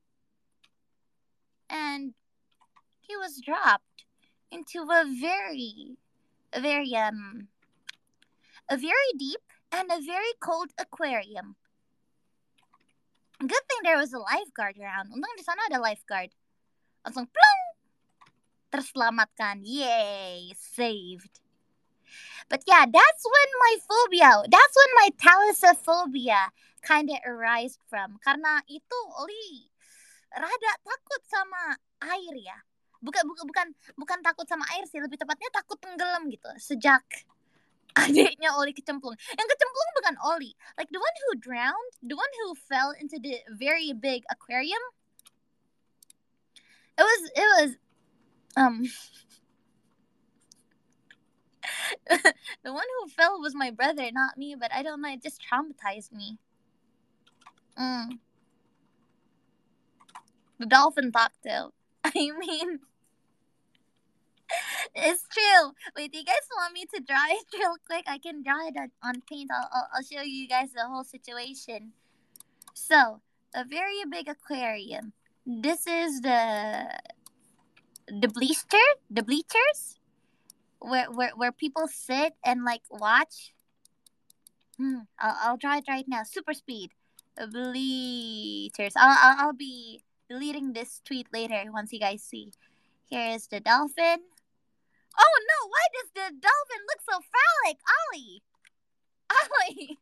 And he was dropped into a very, a very, um, a very deep and a very cold aquarium. Good thing there was a lifeguard around. Untung di sana ada lifeguard. Langsung plong, terselamatkan. Yay, saved. But yeah, that's when my phobia, that's when my thalassophobia kind of arised from. Karena itu Oli rada takut sama air ya. Bukan bukan bukan bukan takut sama air sih, lebih tepatnya takut tenggelam gitu. Sejak adiknya Oli kecemplung. Yang kecemplung bukan Oli. Like the one who drowned, the one who fell into the very big aquarium. It was it was um the one who fell was my brother, not me, but I don't know, it just traumatized me. Mm. The dolphin talked to. I mean, it's true. Wait, do you guys want me to draw it real quick? I can draw it on, on paint. I'll, I'll, I'll show you guys the whole situation. So, a very big aquarium. This is the the bleacher, the bleachers, where where where people sit and like watch. Hmm, I'll, I'll draw it right now. Super speed. Bleachers. I'll, I'll I'll be deleting this tweet later once you guys see. Here is the dolphin. Oh no! Why does the dolphin look so phallic, Ollie? Ollie.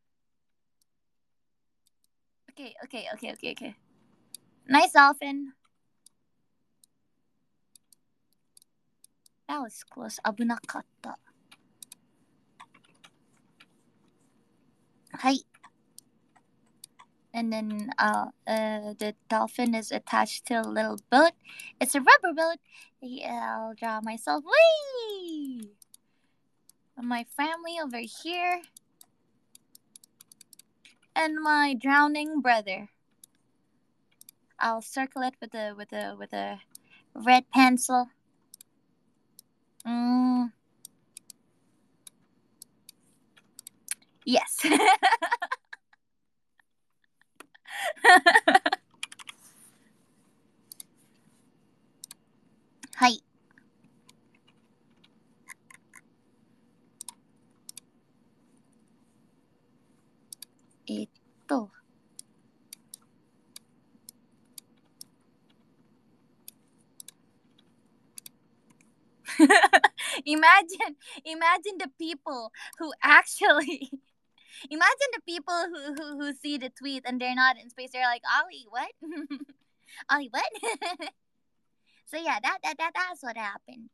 Okay, okay, okay, okay, okay. Nice dolphin. That was close. Abunakatta. Hi. And then uh, uh, the dolphin is attached to a little boat. It's a rubber boat. I'll draw myself. Whee! My family over here. And my drowning brother. I'll circle it with a with a with a red pencil. Mm. Yes. Hi. Ito. imagine, imagine the people who actually, imagine the people who, who who see the tweet and they're not in space. They're like, Ollie, what? Ollie, what? So yeah, that that that that's what happened.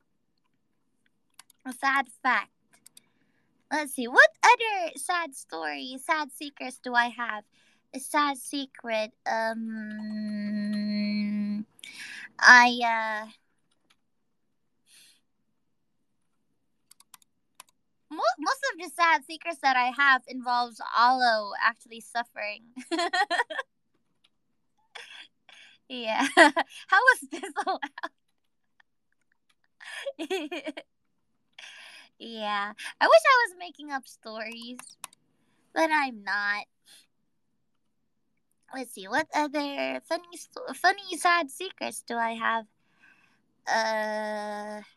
A sad fact. Let's see, what other sad stories, sad secrets do I have? A sad secret. Um, I uh. Most, most of the sad secrets that I have involves Alo actually suffering. Yeah. How was this allowed? Yeah. I wish I was making up stories, but I'm not. Let's see, what other funny, sto- funny sad secrets do I have? Uh.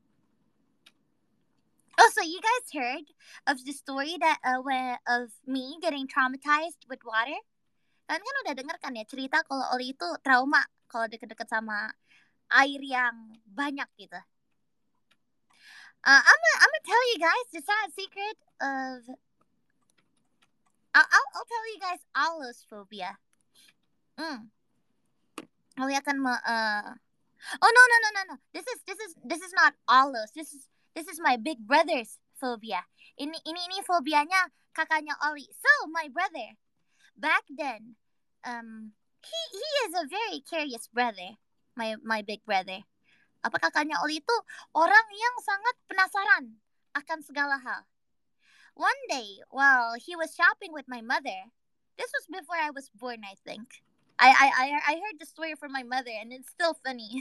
Oh, so you guys heard of the story that uh, when, of me getting traumatized with water? Kalian kan udah denger kan ya cerita kalau Oli itu trauma kalau deket-deket sama air yang banyak gitu. Uh, I'm gonna, I'm gonna tell you guys the sad secret of. I'll, I'll, I'll tell you guys allophobia. Mm. Oli akan me, uh, oh no no no no no. This is this is this is not allos. This is this is my big brother's phobia. Ini ini ini fobianya kakaknya Oli. So my brother back then, um, he he is a very curious brother. My my big brother. Apa kakaknya Oli itu orang yang sangat penasaran akan segala hal. One day, while he was shopping with my mother, this was before I was born, I think. I I I, I heard the story from my mother, and it's still funny.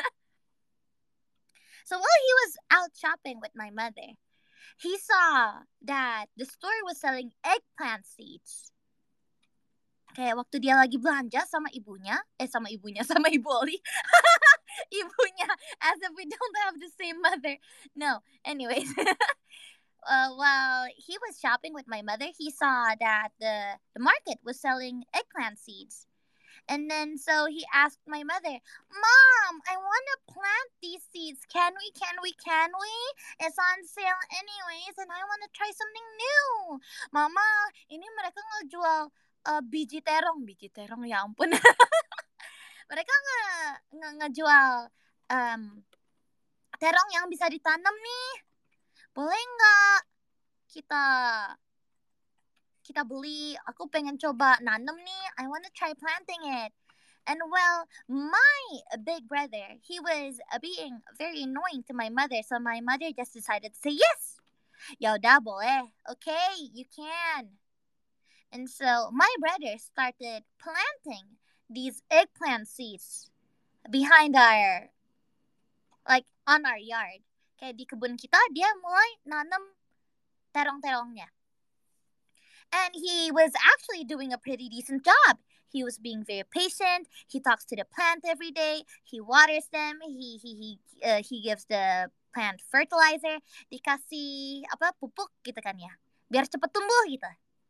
So while he was out shopping with my mother, he saw that the store was selling eggplant seeds. Kayak waktu dia lagi belanja sama ibunya, eh sama ibunya, sama ibu Oli. Ibunya, as if we don't have the same mother. No, anyways. uh, while he was shopping with my mother, he saw that the, the market was selling eggplant seeds. And then so he asked my mother, Mom, I want to plant these seeds. Can we, can we, can we? It's on sale anyways and I want to try something new. Mama, ini mereka ngejual uh, biji terong. Biji terong, ya ampun. Mereka nge, nge ngejual um, terong yang bisa ditanam nih. Boleh nggak kita kita beli? Aku pengen coba nanam nih. I want to try planting it. And well, my big brother, he was uh, being very annoying to my mother. So my mother just decided to say yes. Yaudah boleh. Okay, you can. And so my brother started planting these eggplant seeds behind our, like on our yard. Kayak di kebun kita, dia mulai nanam terong-terongnya. And he was actually doing a pretty decent job. He was being very patient. He talks to the plant every day. He waters them. He he he uh, he gives the plant fertilizer. Dikasih apa pupuk gitu kan ya, biar cepat tumbuh gitu.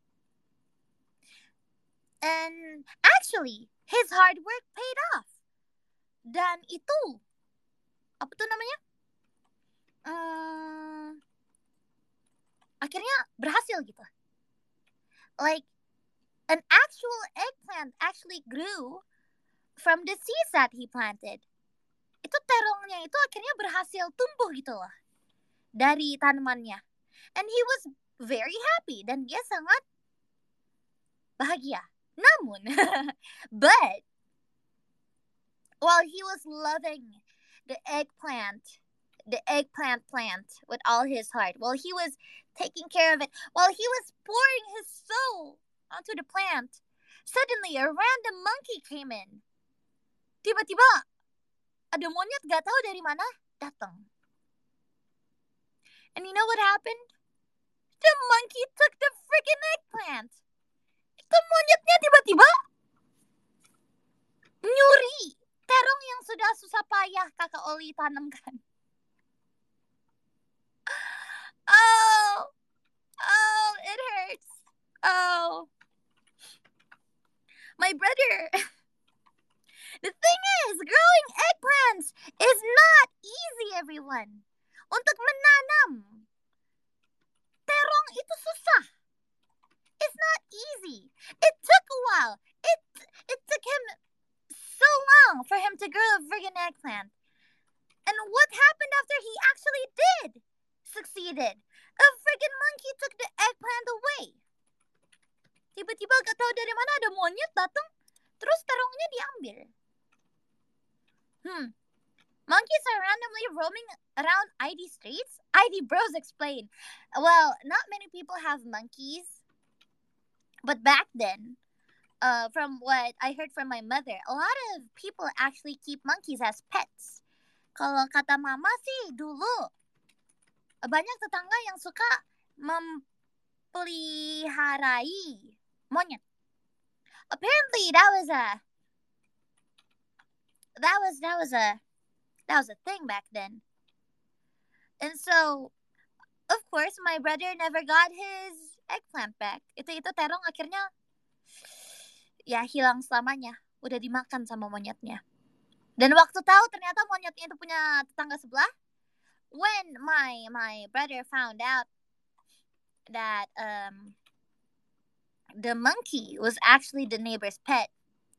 And actually, his hard work paid off. Dan itu apa tuh namanya? Hmm, akhirnya berhasil gitu. Like an actual eggplant actually grew from the seeds that he planted. Itu terongnya itu akhirnya berhasil tumbuh gitu loh dari tanamannya. And he was very happy dan dia sangat bahagia. Namun, but while he was loving the eggplant, the eggplant plant with all his heart, while he was taking care of it, while he was pouring his soul onto the plant, suddenly a random monkey came in. Tiba-tiba ada monyet gak tahu dari mana datang. And you know what happened? The monkey took the freaking eggplant. Itu monyetnya tiba-tiba nyuri terong yang sudah susah payah kakak Oli tanamkan. Oh, oh, it hurts. Oh, my brother. The thing is, growing eggplants is not easy, everyone. Untuk menanam terong itu susah. It's not easy. It took a while. It it took him so long for him to grow a friggin' eggplant. And what happened after he actually did succeeded? A friggin' monkey took the eggplant away. Tiba-tiba gak tahu dari mana ada monyet datang, terus terongnya diambil. Hmm. Monkeys are randomly roaming around I D streets? I D bros explain. Well, not many people have monkeys. But back then, uh, from what I heard from my mother, a lot of people actually keep monkeys as pets. Kalau kata mama sih dulu, banyak tetangga yang suka mempeliharai monyet. Apparently, that was a that was that was a that was a thing back then. And so, of course, my brother never got his eggplant back. Itu itu terong akhirnya ya hilang selamanya. Udah dimakan sama monyetnya. Dan waktu tahu ternyata monyetnya itu punya tetangga sebelah, when my my brother found out that um the monkey was actually the neighbor's pet,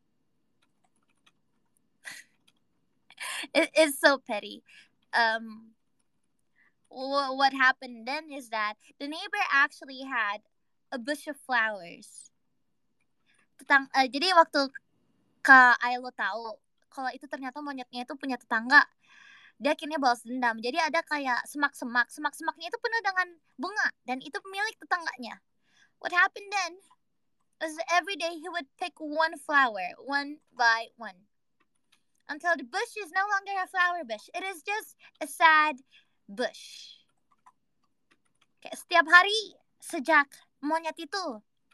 it is so petty. Um, w- what happened then is that the neighbor actually had a bush of flowers. Tetang, uh, jadi waktu Kak Ailo tahu kalau itu ternyata monyetnya itu punya tetangga, dia akhirnya balas dendam. Jadi ada kayak semak-semak. Semak-semaknya itu penuh dengan bunga. Dan itu milik tetangganya. What happened then is every day he would pick one flower, one by one. Until the bush is no longer a flower bush. It is just a sad bush. Kayak setiap hari sejak monyet itu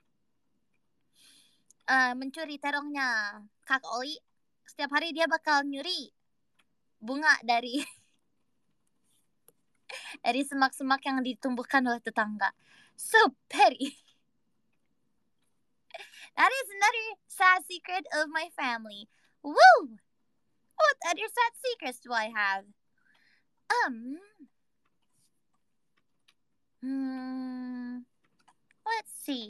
uh, mencuri terongnya Kak Oli, setiap hari dia bakal nyuri bunga dari dari semak-semak yang ditumbuhkan oleh tetangga. So petty. That is another sad secret of my family. Woo! What other sad secrets do I have? Um, hmm, let's see.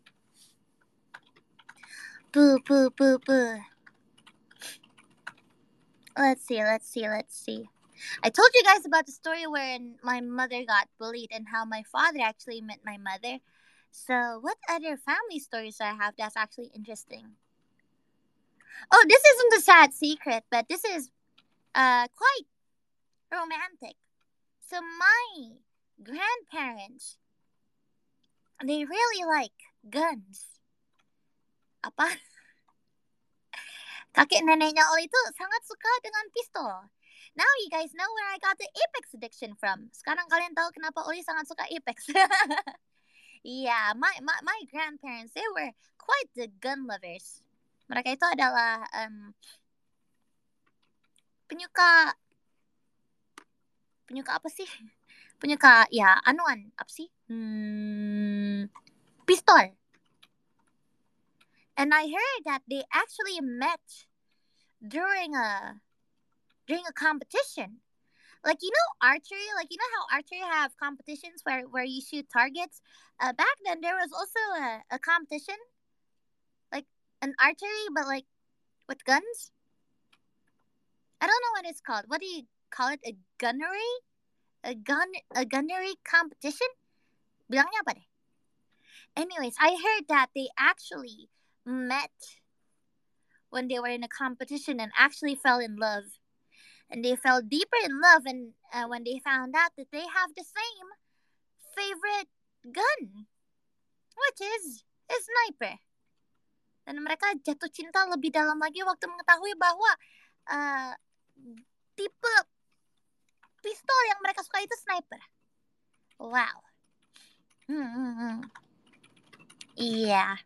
Boo, boo, boo, boo. Let's see, let's see, let's see. I told you guys about the story wherein my mother got bullied and how my father actually met my mother. So, what other family stories do I have that's actually interesting? Oh, this isn't a sad secret, but this is uh quite romantic. So, my grandparents, they really like guns. Apa? Kakek neneknya Oli itu sangat suka dengan pistol. Now you guys know where I got the Apex addiction from. Sekarang kalian tahu kenapa Oli sangat suka Apex. Yeah, my, my my grandparents, they were quite the gun lovers. Mereka itu adalah um, penyuka penyuka apa sih? Penyuka ya anuan apa sih? Hmm, pistol. And I heard that they actually met during a during a competition. Like, you know, archery, like, you know how archery have competitions where, where you shoot targets? Uh, back then, there was also a, a competition, like an archery, but like with guns. I don't know what it's called. What do you call it? A gunnery? A gun, a gunnery competition? Bilangnya apa deh? Anyways, I heard that they actually met when they were in a competition and actually fell in love. And they fell deeper in love and uh, when they found out that they have the same favorite gun, which is a sniper. Dan mereka jatuh cinta lebih dalam lagi waktu mengetahui bahwa uh, tipe pistol yang mereka suka itu sniper. Wow. Hmm, hmm, hmm. Yeah.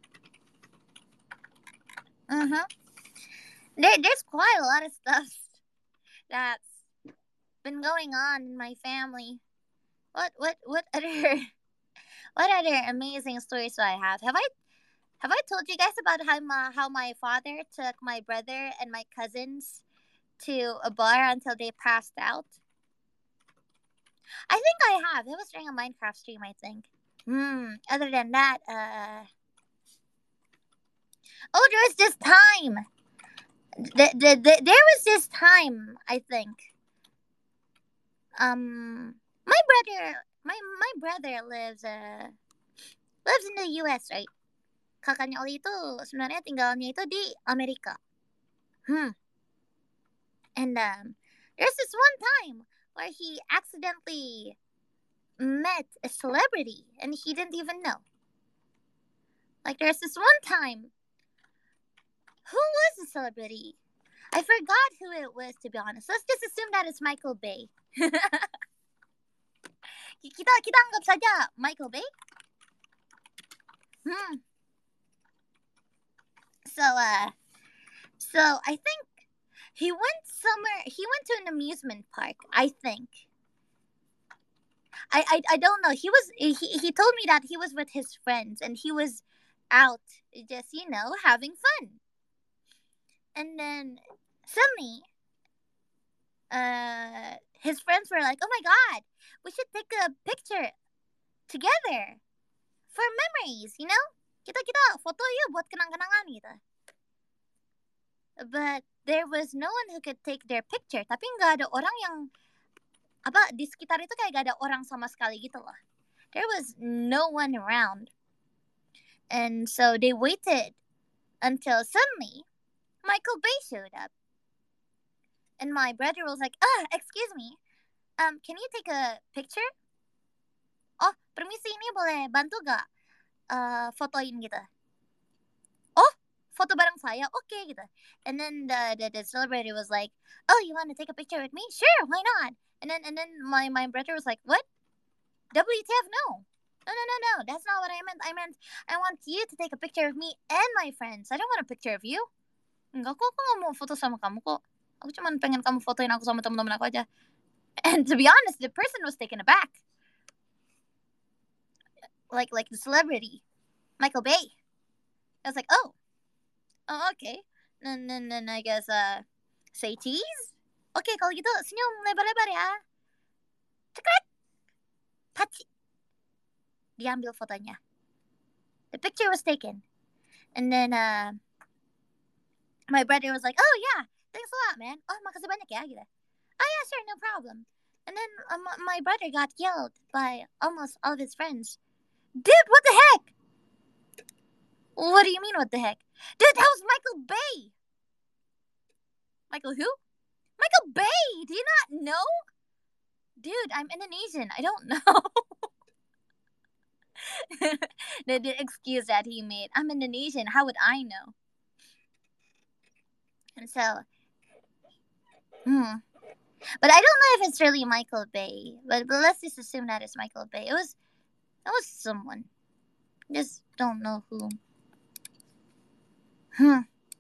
Mm-hmm. There, there's quite a lot of stuff that's been going on in my family. What, what, what other, what other amazing stories do I have? Have I Have I told you guys about how my, how my father took my brother and my cousins to a bar until they passed out? I think I have. It was during a Minecraft stream, I think. Hmm. Other than that, uh. Oh, there was this time. The, the, the, there was this time, I think. Um, my brother, my my brother lives uh lives in the U S, right? Kakaknya Oli itu sebenarnya tinggalnya itu di Amerika. Hmm. And um, there's this one time where he accidentally met a celebrity and he didn't even know. Like there's this one time. Who was the celebrity? I forgot who it was, to be honest. Let's just assume that it's Michael Bay. kita kita anggap saja Michael Bay. Hmm. So uh, so I think he went somewhere. He went to an amusement park. I think. I, I, I don't know. He was he, he told me that he was with his friends and he was out just, you know, having fun. And then suddenly uh his friends were like, "Oh my god, we should take a picture together for memories, you know? Kita kita foto yuk buat kenang-kenangan gitu." But there was no one who could take their picture. Tapi nggak ada orang yang apa di sekitar itu kayak gak ada orang sama sekali gitu loh. There was no one around. And so they waited until suddenly Michael Bay showed up. And my brother was like, "Ah, excuse me. Um, can you take a picture? Oh, permisi, ini boleh bantu gak uh, fotoin gitu?" "Oh, foto bareng saya? Oke," okay, gitu. And then the, the, the celebrity was like, "Oh, you want to take a picture with me? Sure, why not?" And then and then my, my brother was like, "What? W T F, no. No, no, no, no. That's not what I meant. I meant I want you to take a picture of me and my friends. I don't want a picture of you." "Enggak kok, aku gak mau foto sama kamu kok. Aku cuma pengen kamu fotoin aku sama teman-teman aku aja." And to be honest, the person was taken aback. Like like the celebrity, Michael Bay. I was like, oh, oh okay. Then, then, then I guess, uh, say cheese? Oke, okay, kalau gitu senyum lebar-lebar ya. Cekrek. Paci. Diambil fotonya. The picture was taken. And then, uh, my brother was like, oh yeah, thanks a lot, man. Oh, makasih banyak ya, gitu. Oh yeah, sure, no problem. And then um, my brother got killed by almost all of his friends. Dude, what the heck? What do you mean, what the heck? Dude, that was Michael Bay. Michael who? Michael Bay. Do you not know? Dude, I'm Indonesian. I don't know. the, the excuse that he made. I'm Indonesian. How would I know? And so, hmm. But I don't know if it's really Michael Bay. But, but let's just assume that it's Michael Bay. It was, it was someone. Just don't know who. Hmm.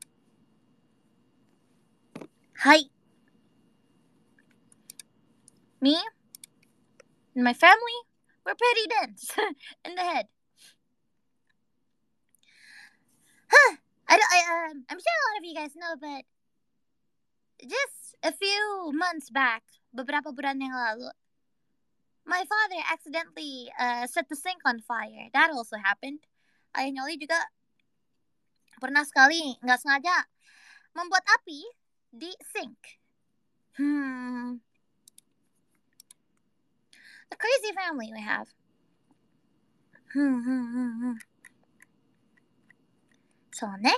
Hi. Me and my family, we're pretty dense in the head. Huh. I, don't, I, um, I'm sure a lot of you guys know, but just a few months back, beberapa bulan yang lalu, my father accidentally uh, set the sink on fire. That also happened. Ayah Nyoli juga pernah sekali nggak sengaja membuat api di sink. Hmm. A crazy family we have. Hmm, hmm, hmm, hmm. そうね。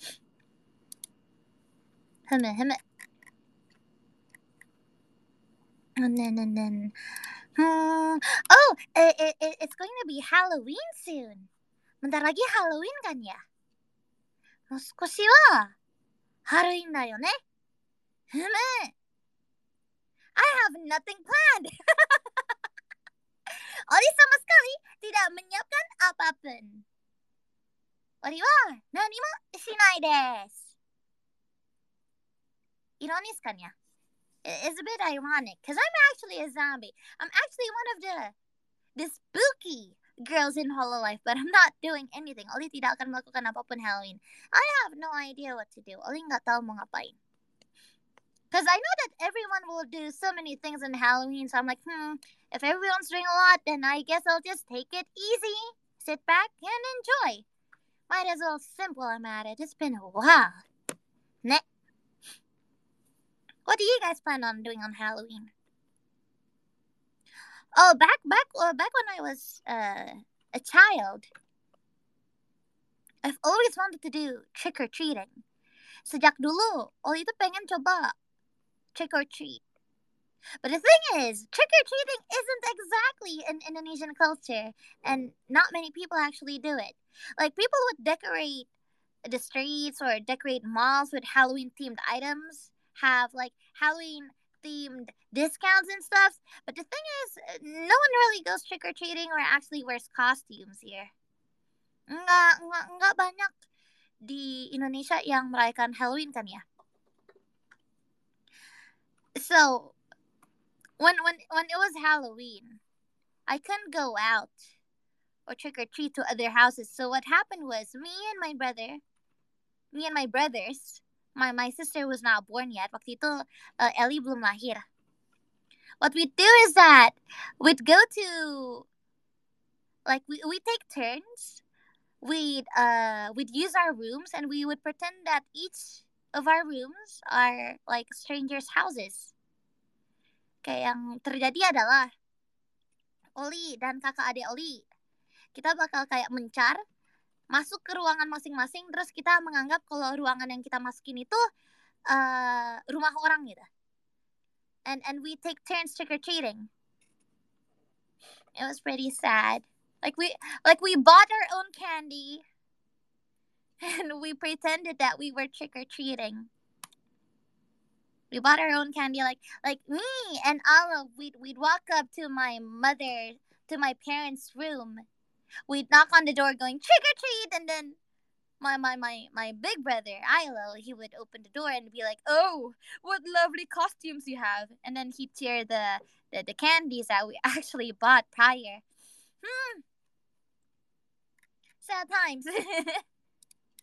ふむふむ。And then, and then, hmm. Oh, it, it, it's going to be Halloween soon. Bentar lagi Halloween kan ya? もう少しはハロウィンだよね。ふむ。I have nothing planned. Oli sama sekali tidak menyiapkan apapun. Oli wa nani mo shinai desu. Ironis kan ya? It's a bit ironic because I'm actually a zombie. I'm actually one of the the spooky girls in Hololive, but I'm not doing anything. Oli tidak akan melakukan apapun Halloween. I have no idea what to do. Oli nggak tahu mau ngapain. Because I know that everyone will do so many things in Halloween, so I'm like, hmm, if everyone's doing a lot, then I guess I'll just take it easy, sit back, and enjoy. Might as well simple I'm at it. It's been a while. Ne- what do you guys plan on doing on Halloween? Oh, back back uh, back when I was uh, a child, I've always wanted to do trick or treating. Sejak dulu, Oli itu pengen coba trick or treat. But the thing is, trick or treating isn't exactly an Indonesian culture, and not many people actually do it. Like, people would decorate the streets or decorate malls with Halloween themed items, have like Halloween themed discounts and stuff. But the thing is, no one really goes trick or treating or actually wears costumes here. Nggak, nggak, nggak banyak di Indonesia yang merayakan Halloween kan ya. So, when when when it was Halloween, I couldn't go out or trick or treat to other houses. So what happened was me and my brother, me and my brothers, my my sister was not born yet. Waktu itu uh, Ellie belum lahir. What we do is that we'd go to, like, we we take turns. We'd uh we'd use our rooms and we would pretend that each of our rooms are like strangers' houses. Kayak yang terjadi adalah Oli dan kakak adik Oli, kita bakal kayak mencar, masuk ke ruangan masing-masing, terus kita menganggap kalau ruangan yang kita masukin itu uh, rumah orang gitu. And and we take turns trick or treating. It was pretty sad. Like we like we bought our own candy, and we pretended that we were trick or treating. We bought our own candy, like like me and Olive. We'd we'd walk up to my mother, to my parents' room. We'd knock on the door, going trick or treat, and then my my my my big brother Ilo, he would open the door and be like, "Oh, what lovely costumes you have!" And then he'd tear the the, the candies that we actually bought prior. Hmm, sad times.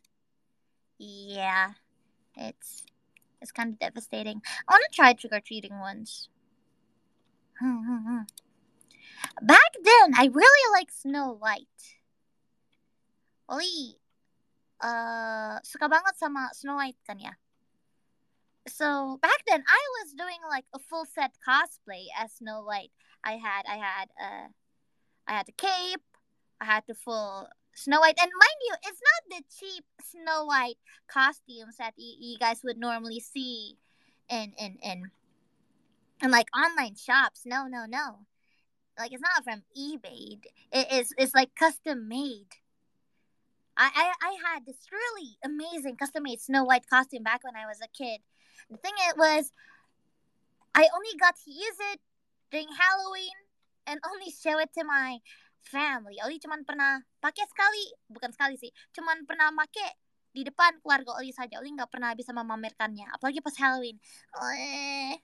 Yeah, it's it's kind of devastating. I want to try trick or treating once. Hmm, hmm, hmm. Back then, I really liked Snow White. Oli, uh, suka banget sama Snow White kan ya. So back then, I was doing like a full set cosplay as Snow White. I had, I had, uh, I had a cape. I had the full Snow White, and mind you, it's not the cheap Snow White costumes that y- you guys would normally see in in in in like online shops. No, no, no. Like it's not from eBay. It is it's like custom made. I, I I had this really amazing custom made Snow White costume back when I was a kid. The thing it was, I only got to use it during Halloween and only show it to my family. Oli cuman pernah pakai sekali, bukan sekali sih, cuman pernah pakai di depan keluarga Oli saja. Oli nggak pernah bisa memamerkannya, apalagi pas Halloween. Oleh,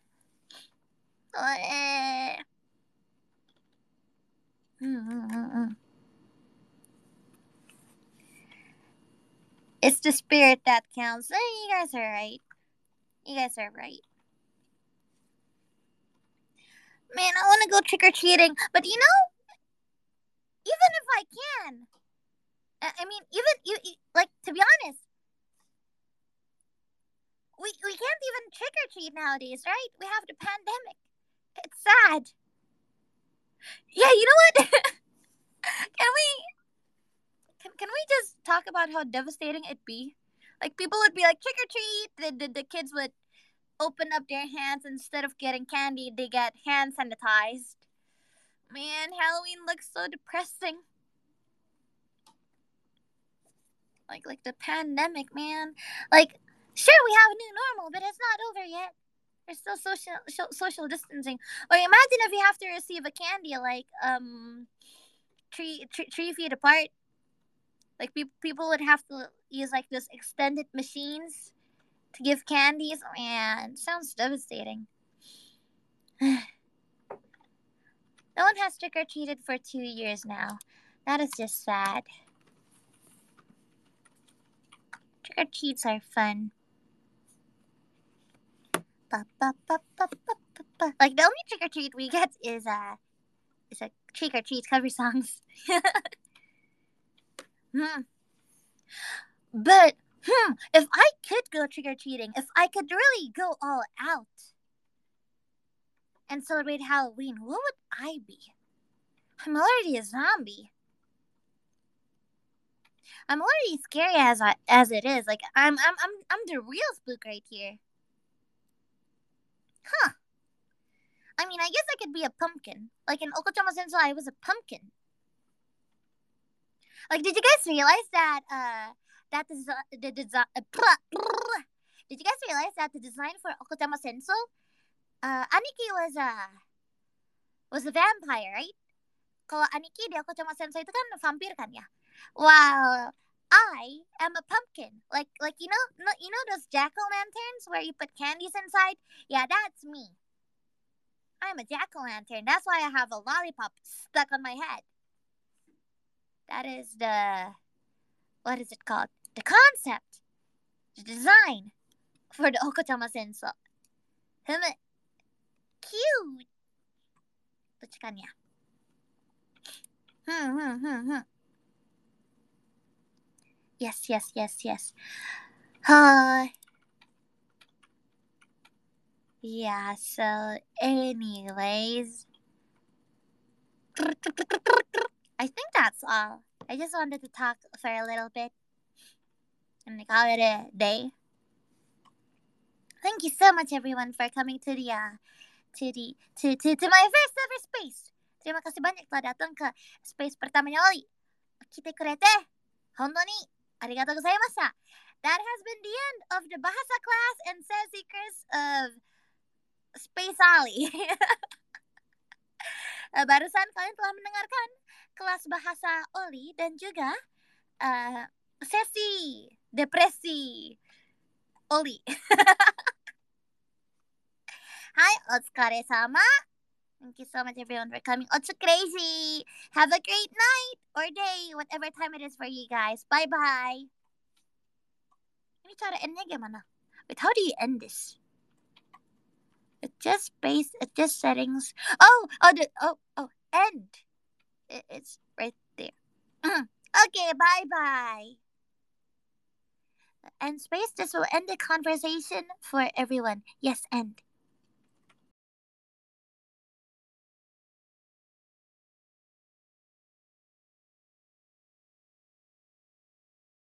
oleh. Hmm, hmm, hmm, hmm. It's the spirit that counts. Eh, you guys are right. You guys are right. Man, I want to go trick or treating, but you know, even if I can, I I mean, even you, you like to be honest, we we can't even trick or treat nowadays, right? We have the pandemic. It's sad. Yeah, you know what? can we can, can we just talk about how devastating it'd be? Like people would be like trick or treat. The, the the kids would open up their hands instead of getting candy, they get hand sanitized. Man, Halloween looks so depressing. Like like the pandemic, man. Like sure we have a new normal, but it's not over yet. There's still social so- social distancing. Or imagine if you have to receive a candy like um three three, three feet apart. Like pe- people would have to use like those extended machines to give candies. Man, sounds devastating. No one has trick or treated for two years now. That is just sad. Trick or treats are fun. Ba, ba, ba, ba, ba, ba, ba. Like the only trick or treat we get is uh is a trick or treat cover songs. hmm. But hmm, if I could go trick or treating, if I could really go all out and celebrate Halloween, what would I be? I'm already a zombie. I'm already scary as I, as it is. Like I'm I'm I'm I'm the real spook right here. Huh. I mean, I guess I could be a pumpkin. Like in Okotama Senso, I was a pumpkin. Like, did you guys realize that uh that the the design uh, did you guys realize that the design for Okotama Senso, uh Aniki was a was a vampire, right? Kalau Aniki di Okotama Senso itu kan vampir kan ya. While I am a pumpkin. Like like you know no, you know those jack o' lanterns where you put candies inside? Yeah, that's me. I'm a jack o' lantern. That's why I have a lollipop stuck on my head. That is the what is it called? The concept, the design for the Okotama Senso. Hmm, cute. Lucukan ya. Hmm, hmm, hmm, hmm. Yes, yes, yes, yes. Uh, yeah, so anyways, I think that's all. I just wanted to talk for a little bit and call it a day. Thank you so much everyone for coming to the uh, to the to, to, to my first ever space. Terima kasih banyak telah datang ke space pertamanya Oli. Kita kurete. Hondoni. Arigatou gozaimashita. That has been the end of the Bahasa class and Sense Seekers of Space Ali. Barusan kalian telah mendengarkan kelas bahasa Oli dan juga uh, sesi depresi Oli. Hai, otsukare-sama. Thank you so much everyone for coming. Otsu crazy. Have a great night or day, whatever time it is for you guys. Bye bye. Let me try to end the game, Anna. Wait, how do you end this? Adjust base, adjust settings. Oh, oh, the, oh, oh, end. It, it's right there. Okay, bye bye. End space. This will end the conversation for everyone. Yes, end.